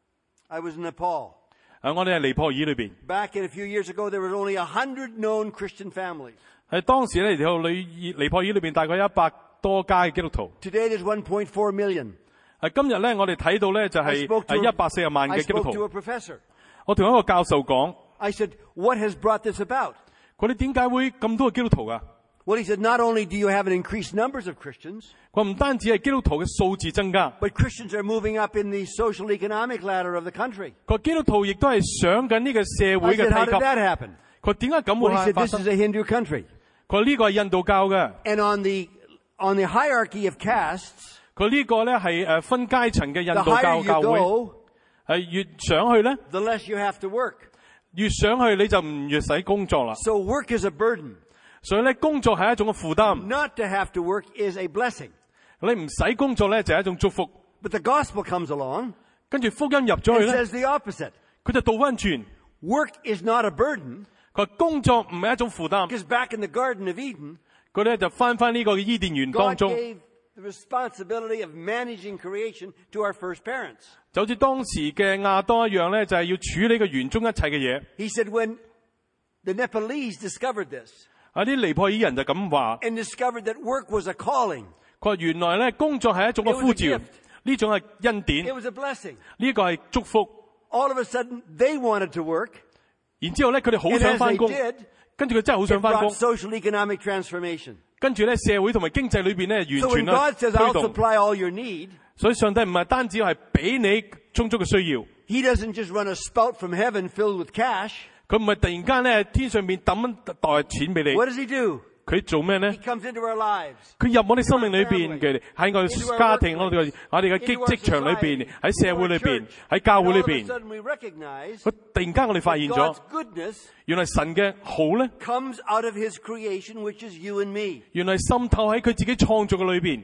I was in Nepal. 啊，我哋係尼泊爾裏邊， Back in a few years ago, there was only a hundred known Christian families. 係當時咧尼泊爾尼泊爾裏邊大概一百多家嘅基督徒。 Today, there's one point four million. 係今日咧，我哋睇到咧就 I 係 spoke to 係 a- 一百四十萬 I 嘅基督 spoke to a 徒。 professor. 我同一個教授講， I said, what has brought this about? 佢哋點解會咁多嘅基督徒啊？ Well, he said, not only do you have an increased numbers of Christians, 佢話唔單止係基督徒嘅數字增加， but Christians are moving up in the social economic ladder of the country. 佢話基督徒亦都係上緊呢個社 I 會嘅 said, how 梯 did 級。 that happen? 佢話點解咁 Well, he 會 said, 發 this 生？ is a Hindu country. 佢話呢個係印度教嘅， And on the, on the hierarchy of castes, 佢呢個咧係誒分階層嘅印 the 度 higher 教 you 教會， go, 係越上去咧， the less you have to work. 越上去你就唔越使工作啦。 So work is a burden. 所以咧，工作係一種嘅負擔， Not to have to work is a blessing. 你唔使工作咧就係一種祝福。 But the gospel comes along 跟住福音入咗 and 去咧， says the opposite. 佢就倒翻轉， Work is not a burden, 佢話工作唔係一種負擔， because back in the Garden of Eden, 佢咧就翻翻呢個伊甸園當 God 中， gave the responsibility of managing creation to our first parents. 就好似當時嘅亞當一樣咧，就係要處理個園中一切嘅嘢。 He said when the Nepalese discovered this 啊，啲尼泊爾人就咁話， and discovered that work was a calling, 佢話原來咧工作係一種嘅呼 It was a 召 gift.， 呢種係恩典， it was a blessing. 呢個係祝福。 All of a sudden, they wanted to work, 然之後咧，佢哋好 and 想 as 翻 they 工， did, 跟住佢真係好 it 想翻 brought 工， social economic transformation. 跟住咧社會同埋經濟裏邊咧 So 完 when 全咧 God says, 推 I'll 動。 supply all your need, 所以上帝唔係單止係俾你充足嘅需要， He doesn't just run a spout from heaven filled with cash. 佢唔係突然間咧天上面抌一袋錢俾你， What does He do? 佢做咩咧 He？comes into our lives. 佢入我哋生命裏邊嘅，喺我哋家庭、我哋嘅我哋嘅 Into our 職場裏邊， society, 喺社會裏 into 邊 our， 喺教會 And 裏 all of a 邊， sudden we recognize 佢突然間我哋發現 God's 咗， goodness 原來神嘅好咧， comes out of His creation, which is you and me. 原來滲透喺佢自己創造嘅裏邊。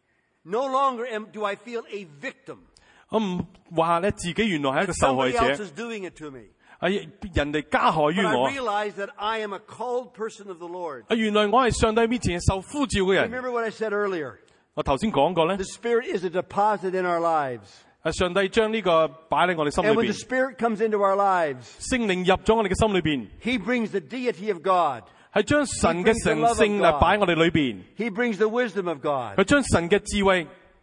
No longer am, do I feel a victim. 我唔話咧自己原來係一個受害 Somebody else 者， is doing it to me. 係人哋加害於 But I 我。 realize that I am a called person of the Lord. 啊，原來我係上帝面前受呼召嘅人。 Remember what I said earlier. 我頭先講過咧， The Spirit is a deposit in our lives. 係上帝將呢個擺喺我哋心裏 And when the 邊， Spirit comes into our lives, 聖靈入咗我哋嘅心裏邊， He brings the deity of God. 係將神嘅神性嚟擺喺我哋裏邊， He brings the wisdom of God. 佢將神嘅智慧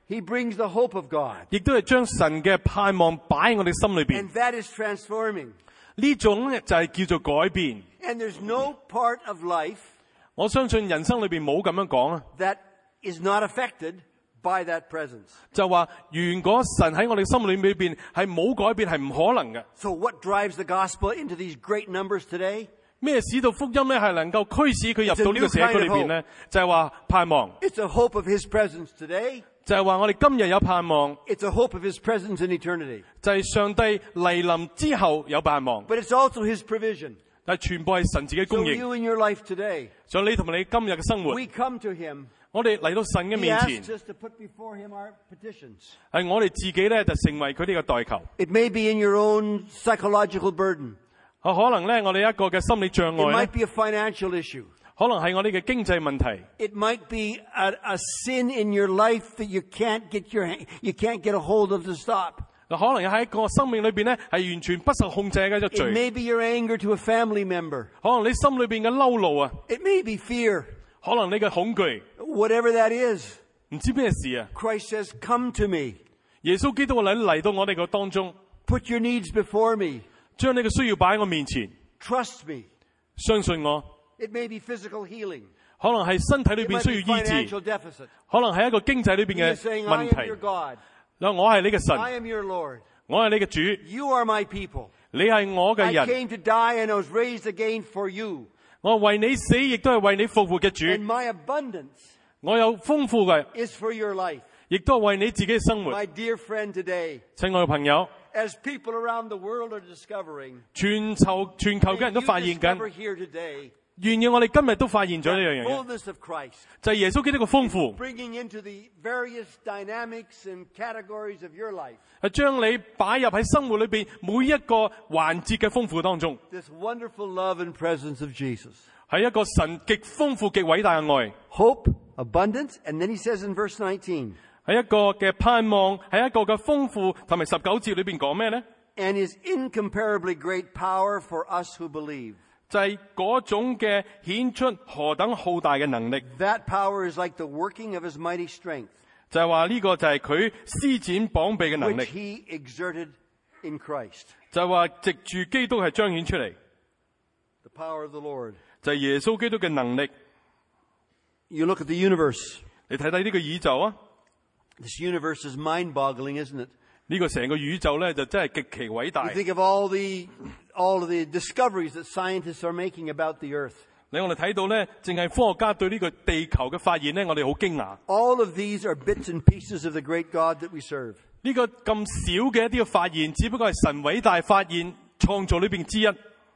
He brings the hope of God. 亦都係將神嘅盼望擺喺我哋心裏邊。 And that is transforming. 呢種咧就係叫做改變。 And there's no part of life 我相信人生裏邊冇咁樣講啊， that is not affected by that presence. 就話如果神喺我哋心裏邊係冇改變係唔可能嘅。 So what drives the gospel into these great numbers today? 咩使到福音咧係能夠驅使佢入到呢個社區裏邊咧？就係話盼望， It's a hope of His presence today. 就係話我哋今日有盼望， It's a hope of His presence in eternity. 就係上帝嚟臨之後有盼望， But it's also His provision. 但係全部係神自己 So 供應。 you in your life today, 所以你同埋你今日嘅生活， we come to Him. 我哋嚟到神嘅 He 面前， asks us to put before Him our petitions. 係我哋自己咧就成為佢哋嘅代求。 It may be in your own psychological burden. 啊，可能咧我哋一個嘅心理障 It 礙 might 咧， be a financial issue. 可能係我哋嘅經濟問題， It might be a, a sin in your life that you can't get your you can't get a hold of to stop. 嗱，可能喺一個生命裏邊咧係完全不受控制嘅一個 It 罪， may be your anger to a family member. 可能你心裏邊嘅嬲怒啊， It may be fear. 可能你嘅恐懼， Whatever that is, 唔知咩事啊。 Christ says, "Come to me. 耶穌基督嚟嚟到我哋個當中， Put your needs before me. 將你嘅需要擺喺我面前， Trust me." 相信我。 It may be physical healing. 可能係身體裏 It 邊 might 需 be 要醫治， financial deficit. 可能係一個經濟裏邊 He 嘅 is saying, "I 問 am your 題。 God. 嗱，我係你嘅 I 神， am your Lord. 我係你嘅主， You are my people. 你係我嘅 I 人， came to die and I was raised again for you. 我為你死，亦都係為你復活嘅 And 主。 my abundance 我有豐富嘅， is for your life." 亦都係為你自己嘅生活。 My dear friend today, 親愛嘅朋友， as people around the world are discovering, 全球全球嘅人 and 都 you 發現 discover 緊， here today, 願意我哋今日都發現咗 the 呢樣嘢， fullness of Christ, 就係耶穌基督嘅豐富， bringing into the various dynamics and categories of your life, 係將你擺入喺生活裏邊每一個環節嘅豐富當中， this wonderful love and presence of Jesus. 係一個神極豐富、極偉大嘅愛， Hope, abundance, and then he says in verse nineteen, 係一個嘅盼望，係一個嘅豐富，同埋十九節裏邊講咩呢？ and his incomparably great power for us who believe. 就係嗰種嘅顯出何等浩大嘅能力， That power is like the working of his mighty strength, 就係話呢個就係佢施展膀臂嘅能 which 力， he exerted in Christ. 就係話藉住基督係彰顯出嚟， The power of the Lord. 就係耶穌基督嘅能力。 You look at the universe. 你睇睇呢個宇宙啊， This universe is mind-boggling, isn't it? 呢個成個宇宙咧就真係極其偉大 You。think of all the all of the discoveries that scientists are making about the earth. 你我哋睇到咧，淨係科學家對呢個地球嘅發現咧，我哋好驚訝。 All of these are bits and pieces of the great God that we serve. 呢個咁少嘅一啲嘅發現，只不過係神偉大發現創造裏邊之一。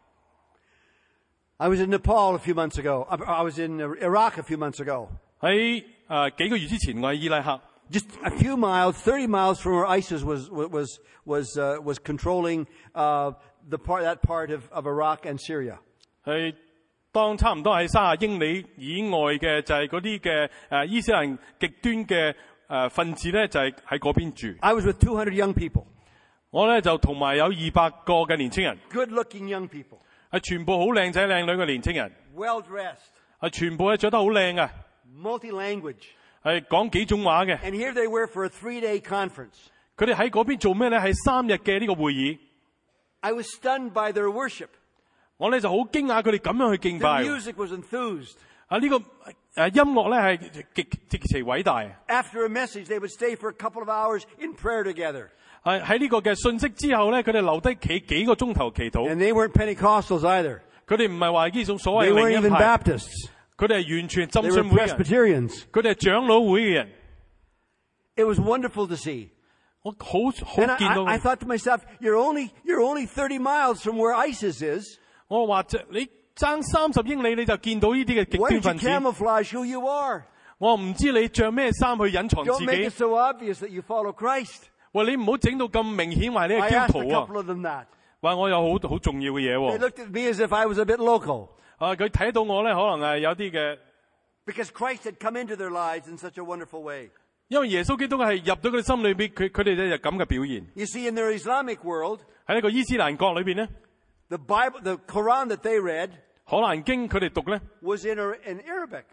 I was in Nepal a few months ago. I I was in Iraq a few months ago. 喺誒、呃、幾個月之前，我喺伊拉克， Just a few miles, thirty miles from where ISIS was was was uh, was controlling uh, the part that part of, of Iraq and Syria. 係當差唔多喺三十英里以外嘅就係嗰啲嘅誒伊斯蘭極端嘅誒、呃、分子咧，就係喺嗰邊住。 I was with two hundred young people, 我咧就同埋有二百個嘅年青人， good-looking young people, 係全部好靚仔靚女嘅年青人， well-dressed, 係全部咧着得好靚嘅， multi-language. 係講幾種話嘅。 And here they were for a three-day conference. 佢哋喺嗰邊做咩咧？係三日嘅呢個會議。 I was stunned by their worship. 我咧就好驚訝佢哋咁樣去敬 The 拜。 music was enthused. 啊呢、個誒音樂咧係極極其偉大。 After a message, they would stay for a couple of hours in prayer together. 係喺呢個嘅信息之後咧，佢哋留低企幾個鐘頭祈禱。 And they weren't Pentecostals either. 佢哋唔係話呢種所 They 謂 weren't 靈 even 恩派， Baptists. 佢哋係完全浸 They 信 were 會嘅人， Presbyterians. 佢哋係長老會嘅人。 It was wonderful to see. 我好好 And 見到 I, I thought to myself, you're only, you're only thirty miles from where ISIS is. 我話即你爭三十英里你就見到呢啲嘅極 Why 端 don't you 分子。 camouflage who you are? 我唔知你着咩衫去隱藏 Don't 自 make it 己。 so obvious that you follow Christ. 喂，你唔好整到咁明顯話你 I 係基 asked 督 a 徒啊！ couple of them that. 話我有好好重要嘅嘢 They 喎。 looked at me as if I was a bit local. 啊，佢睇到我咧，可能係有啲嘅， Because Christ had come into their lives in such a wonderful way. 因為耶穌基督係入到佢哋心裏邊，佢佢哋咧就咁嘅表現。 You see, in their Islamic world, 喺呢個伊斯蘭國裏邊咧， the Bible, the Quran that they read 可蘭經佢哋讀咧 was in, in Arabic.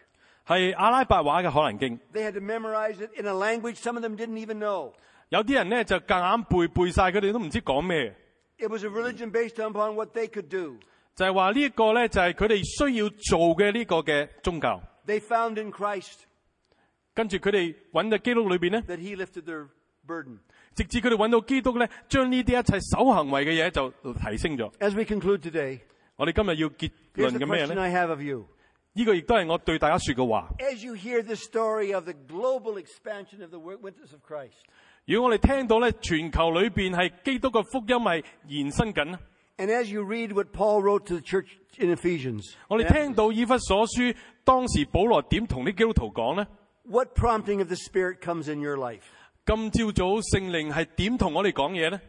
係阿拉伯話嘅可蘭經。 They had to memorize it in a language some of them didn't even know. 有啲人咧就夾硬背背晒，佢哋都唔知講咩。 It was a religion based upon what they could do. 就係話呢一個咧，就係佢哋需要做嘅呢個嘅宗教。 They found in Christ 跟住佢哋揾到基督裏邊咧， that he lifted their burden. 直至佢哋揾到基督咧，將呢啲一切守行為嘅嘢就提升咗。 As we conclude today, 我哋今日要結 here's 論 the 嘅咩 question 咧？ I have of you. 呢個亦都係我對大家說嘅話。 As you hear the story of the global expansion of the witness of Christ, 如果我哋聽到咧，全球裏邊係基督嘅福音係延伸緊， and as you read what Paul wrote to the church in Ephesians, 我哋聽到以弗所書當時保羅點同啲基督徒講咧？ what prompting of the Spirit comes in your life? 今朝早聖靈係點同我哋講嘢咧？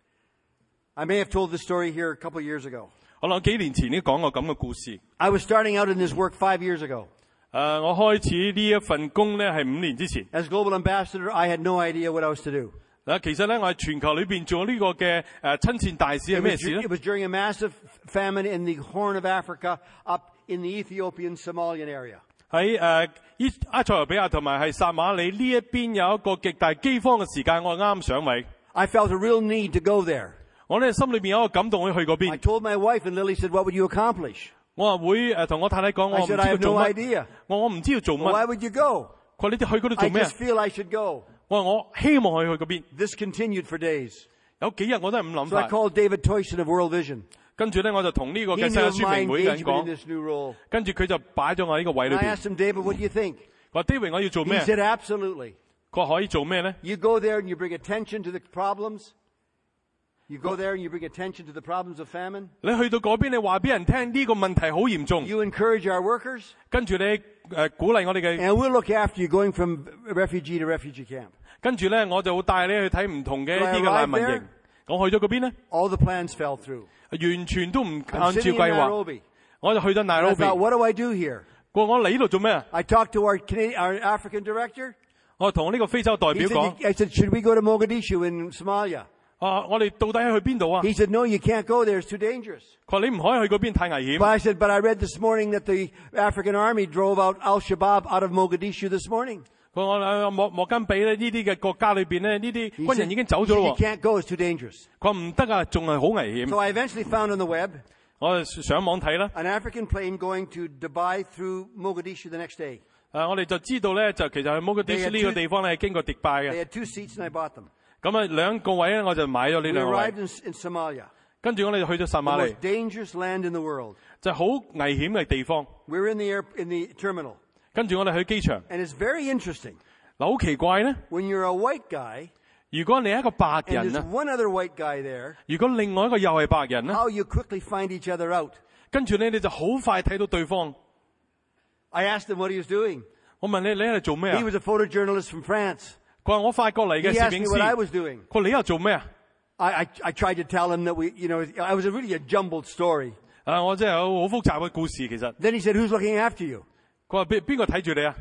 I may have told the story here a couple of years ago. 我諗幾年前已經講過咁嘅故事。 I was starting out in this work five years ago. 誒、呃，我開始呢一份工咧係五年之前。 As global ambassador, I had no idea what I was to do. 嗱，其實咧我喺全球裏邊做呢個嘅誒親善大使係 It 咩 was, 事咧 it？ was during a massive famine in the Horn of Africa up in the Ethiopian Somalian area. 喺誒伊埃塞俄比亞同埋係撒馬里呢一邊有一個極大饑荒嘅時間，我啱上位。 I felt a real need to go there. 我咧心裏邊有一個感動，我去嗰 I 邊。 told my wife, and Lily said, "What would you accomplish?" 我話會誒同我太太講，我 I 唔知 said, "I 道 have 做 no 乜。 idea." 我我唔知道做 Well, why 乜。 would you go? 佢話你哋去嗰度 I 做咩啊 just？ feel I should go. 我話我希望佢去嗰邊。 This continued for days. 有幾日我都係咁諗 So I 法。 called David Toyson of World Vision. 跟住咧我就同呢個 He 嘅世 knew 界 of 宣 my 明會嘅人 engagement in 講， this new role. 跟住佢就擺咗我喺呢個位裏 I 邊。 asked him, David, what do you think? 話 David 我要做 He 咩？ said, absolutely. 佢話可以做咩咧？ You go there and you bring attention to the problems. You go there and you bring attention to the problems of famine. 你去到嗰邊，你話俾人聽呢個問題好嚴重， You encourage our workers. 跟住你誒、呃、鼓勵我哋嘅， And we'll look after you going from refugee to refugee camp. 跟住咧我就會帶你去睇唔同嘅一 So I 啲嘅難民 arrived 營。我去咗嗰邊咧， All the plans fell through. 完全都唔 I'm 按照 sitting in 計劃， Nairobi. 我就去咗 And I thought, Nairobi。 what do I do here? 我我嚟呢度做咩啊？ I talked to our Canadian, our African director. 我同呢個非洲代 He 表 said, 講： I said, should we go to Mogadishu in Somalia? 啊，我哋到底去邊度啊？ He said, no, you can't go there. It's too dangerous. 佢話你唔可以去嗰邊，太危險。 But I said, but I read this morning that the African army drove out Al-Shabaab out of Mogadishu this morning. 佢話我莫莫甘比咧呢啲嘅國家裏邊咧，呢啲 He 軍 said, 人已經走 he 咗 said, 咯 you。can't go. It's too dangerous. 佢話唔得啊，仲係好危險。 So I eventually found on the web 我就上網睇啦。 an African plane going to Dubai through Mogadishu the next day. 誒，我哋就知道咧，就其實去摩加迪 They 斯 had 呢個 two- 地方咧係經過迪拜 They 嘅。 had two seats and I bought them. 咁啊，兩個位咧我就買咗呢 We 兩個位 arrived。in, in Somalia, 跟住我哋去咗撒 the 馬利 most，dangerous land in the world. 就係好危險嘅地方。 We're in the air, in the terminal. 跟住我哋去機場， And it's very interesting. 嗱好奇怪咧。 When you're a white guy 如果你係一個白 and 人 there's 啊， one other white guy there, 如果另外一個又係白人咧， how you quickly find each other out. 跟住咧你就好快睇到對方。 I asked him what he was doing. 我問你，你喺度做咩 He 啊？ was a photojournalist from France. 佢話我法國嚟嘅 He 攝 asked 影 me what I 師。 was doing. 佢話你又做咩啊？ I, I, I tried to tell him that we, you know, I was a really a jumbled story. 啊，我真係好好複雜嘅故事其實。 Then he said, who's looking after you? 佢話邊邊個睇住你啊？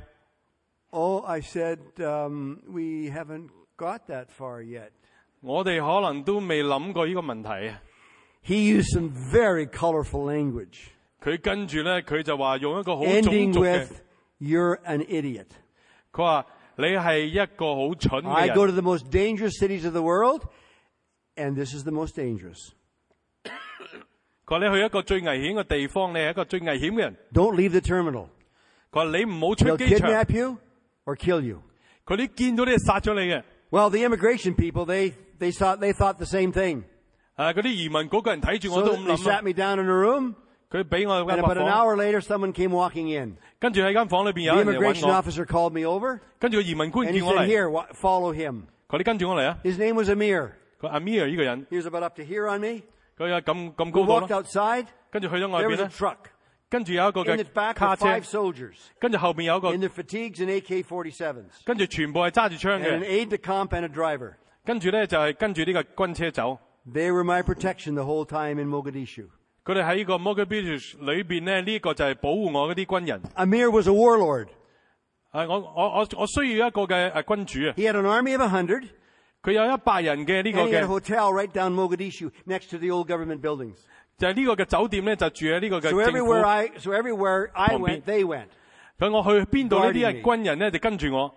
Oh, I said, um, we haven't got that far yet. 我哋可能都未諗過呢個問題啊。 He used some very colorful language, 佢跟住咧，佢就話用一個好種 ending 族嘅， with, you're an idiot. 佢話你係一個好蠢嘅 I go 人。 to the most dangerous cities of the world, and this is the most dangerous. 佢話你去一個最危險嘅地方，你係一個最危險嘅人。 Don't leave the terminal. 佢話你唔好出 They'll 機場， kidnap you or kill you. 佢哋見到你就殺咗你嘅。 Well, the immigration people, they, they thought, they thought the same thing. 啊，嗰啲移民嗰個人睇住我 So 都 they 咁諗 sat 啊。 me down in a room, 佢俾我 and 間 about 房 an，hour later, someone came walking in. 跟住喺間房裏邊有 The 人嚟 immigration 揾我， officer called me over, 跟住個移民官 and 叫 he 我 said, 嚟， here, wa- follow him. 佢你跟住我嚟啊。 His name was Amir. 佢阿 Mia 呢個人， He was about up to here on me. 佢有咁咁 We 高度 walked 咯。 outside. 跟住去咗外 There 邊 was a 咧， truck. 跟住有一個 In 嘅 its back 卡 were 車 five，soldiers 跟住後邊有一個 in，their fatigues and A K forty-sevens, 跟住全部係揸住槍 and an 嘅， aide-de-camp and a driver. 跟住咧就係跟住呢個軍車走。 They were my protection the whole time in Mogadishu. 佢哋喺呢個 Mogadishu 裏邊咧，呢個就係保護我嗰啲軍人。 Amir was a warlord. 係我我我我需要一個嘅誒君主啊！ He had an army of a hundred, 佢有一百人嘅呢個 and he had a 嘅， hotel right down Mogadishu next to the old government buildings. 就係呢個嘅酒店咧，就住喺呢個嘅 So 政 everywhere 府。 I, so everywhere I 旁邊。 went, they went. 佢我去邊度呢？ Guarding 啲 me. 軍人咧就跟住我。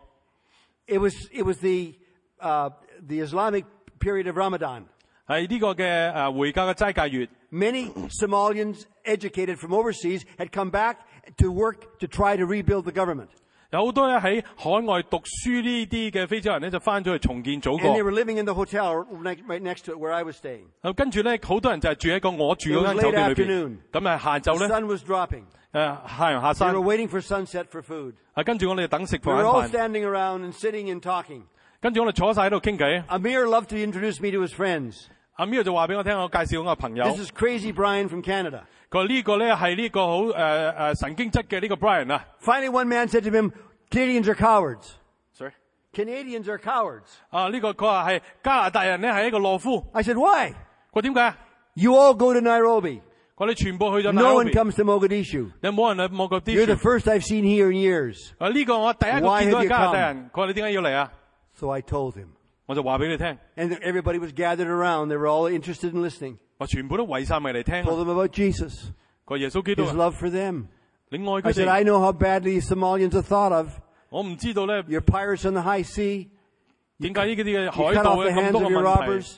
It was, it was the, uh, the Islamic period of Ramadan. 係呢個嘅誒回教嘅齋戒月， Many Somalians educated from overseas had come back to work to try to rebuild the government. 有好多咧喺海外讀書呢啲嘅非洲人咧就翻咗去重建祖 And they 國。 were living in the hotel right right next to it where I was staying. 咁跟住咧，好多人就係住喺個我住嗰間酒店裏邊。咁啊，下 The 晝咧， sun was dropping. 誒太陽下 They 山 were，waiting for sunset for food. 啊跟住我哋就等食 We were all 飯飯， standing around and sitting and talking. 跟住我哋坐晒喺度傾偈。 Amir loved to introduce me to his friends. 阿 Mia 就話俾我聽，我介紹我個朋友。 This is Crazy Brian from Canada. 佢話呢個咧係呢個好誒誒神經質嘅呢個 Brian 啊。 Finally, one man said to him, Canadians are cowards. Sorry， Canadians are cowards. 啊呢個佢話係加拿大人咧係一個懦夫。 I said, why? 佢話點解啊？ You all go to Nairobi. 佢話你全部去咗 No one Nairobi， comes to Mogadishu. 有冇人去莫個 You're the 啲？ first I've seen here in years. 啊呢個我第一個 Why 見到 have 嘅 you 加拿大人。佢話你點解要嚟啊？ So I told him. 我就話俾你聽， And everybody was gathered around. They were all interested in listening. 我全部都圍晒埋嚟聽。 Told them about Jesus, 個耶穌基督 his 啊， love for them. 你愛 I 佢 said, 哋。 I know how badly Somalians are thought of. 我唔知道咧， You're pirates on the high sea. 點解呢啲嘅 You 海 cut 盜 off 嘅 the 咁 hands 多 of 嘅 your 問題？ robbers.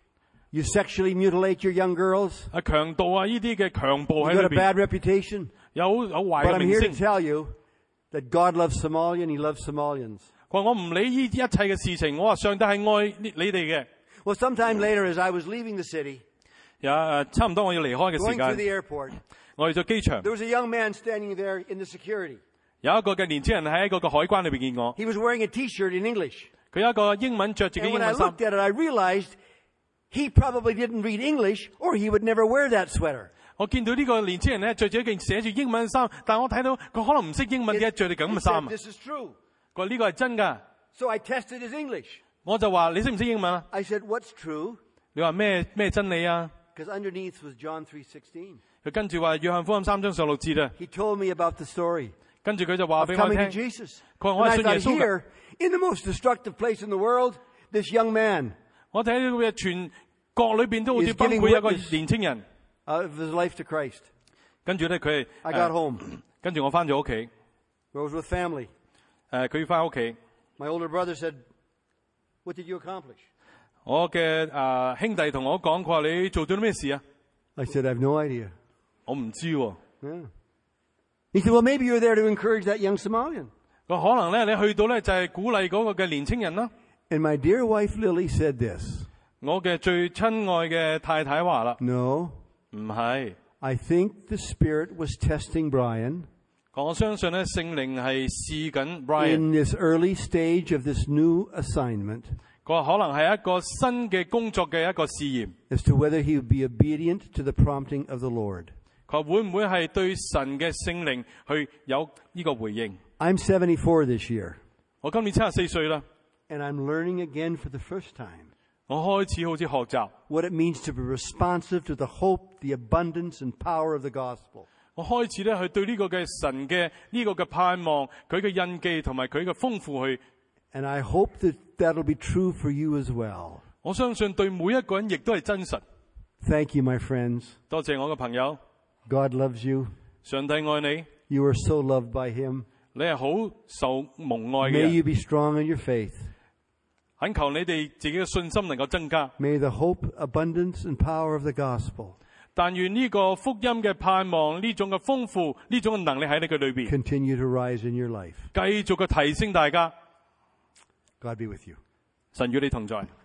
You sexually mutilate your young girls. 啊強盜啊，呢啲嘅強暴 You 喺 got 裏 a bad 邊， reputation. 有好有壞 But 嘅 I'm 名 here to 聲。 tell you that God loves Somalia and He loves Somalians. 佢話我唔理呢一切嘅事情，我話上帝係愛呢你哋嘅。 Well, sometime later, as I was leaving the city, 有誒差唔多我要離開嘅 going 時 through the 間， airport, 我去咗機場， there was a young man standing there in the security. 有一個嘅年青人喺嗰個海關裏邊見我， He was wearing a T-shirt in English. 佢有一個英文着住嘅 And 英 when I 文衫 looked。at it, I realized he probably didn't read English or he would never wear that sweater. 我見到呢個年青人咧着住一件寫住英文嘅衫，但我睇到佢可能唔識英文，點解着你咁 He 嘅衫 said, 啊？ this is true. 佢話呢個係真㗎， So I tested his English. 我就話你識唔識英文啊？ I said, what's true? 你話咩咩真理啊？ Because underneath was John three sixteen. 佢跟住話約翰福音三章十六節啊， He told me about the story 跟住佢就話 of 俾我 coming to 聽， Jesus. 佢話我 And 係 I 信耶 thought 穌㗎。 here, in the most destructive place in the world, this young man 我睇到佢全國裏邊都好似 He's 崩 giving 潰一個 witness 年青人， of his life to Christ. 跟住咧佢 I 係 got 誒 home. 跟住我翻咗屋企， I was with family. 誒佢要翻屋企， My older brother said, what did you accomplish? 我嘅誒兄弟同我講，佢話你做咗啲咩事啊？ I said, I have no idea. 我唔知喎。 Yeah. He said, well, maybe you're there to encourage that young Somalian. 佢可能咧，你去到咧就係鼓勵嗰個嘅年青人啦。 And my dear wife Lily said this. 我嘅最親愛嘅太太話啦， No, 唔係， I think the Spirit was testing Brian 我相信咧聖靈係試緊 Brian， in this early stage of this new assignment 佢話可能係一個新嘅工作嘅一個試驗。 as to whether he would be obedient to the prompting of the Lord. 佢話會唔會係對神嘅聖靈去有呢個回應？ I'm seventy-four this year, 我今年七十四歲啦， and I'm learning again for the first time 我開始好似學習， what it means to be responsive to the hope, the abundance, and power of the gospel. 我開始咧去對呢個嘅神嘅呢個嘅盼望，佢嘅印記同埋佢嘅豐富去， And I hope that that'll be true for you as well. 我相信對每一個人亦都係真實。 Thank you, my friends. 多謝我嘅朋友， God loves you. 上帝愛你， You are so loved by Him. 你係好受蒙愛嘅 May 人。 you be strong in your faith. 懇求你哋自己嘅信心能夠增加， May the hope, abundance, and power of the gospel 但願呢個福音嘅盼望，呢種嘅豐富，呢種嘅能力喺你嘅裏邊， continue to rise in your life. 繼續嘅提升大家。 God be with you. 神與你同在。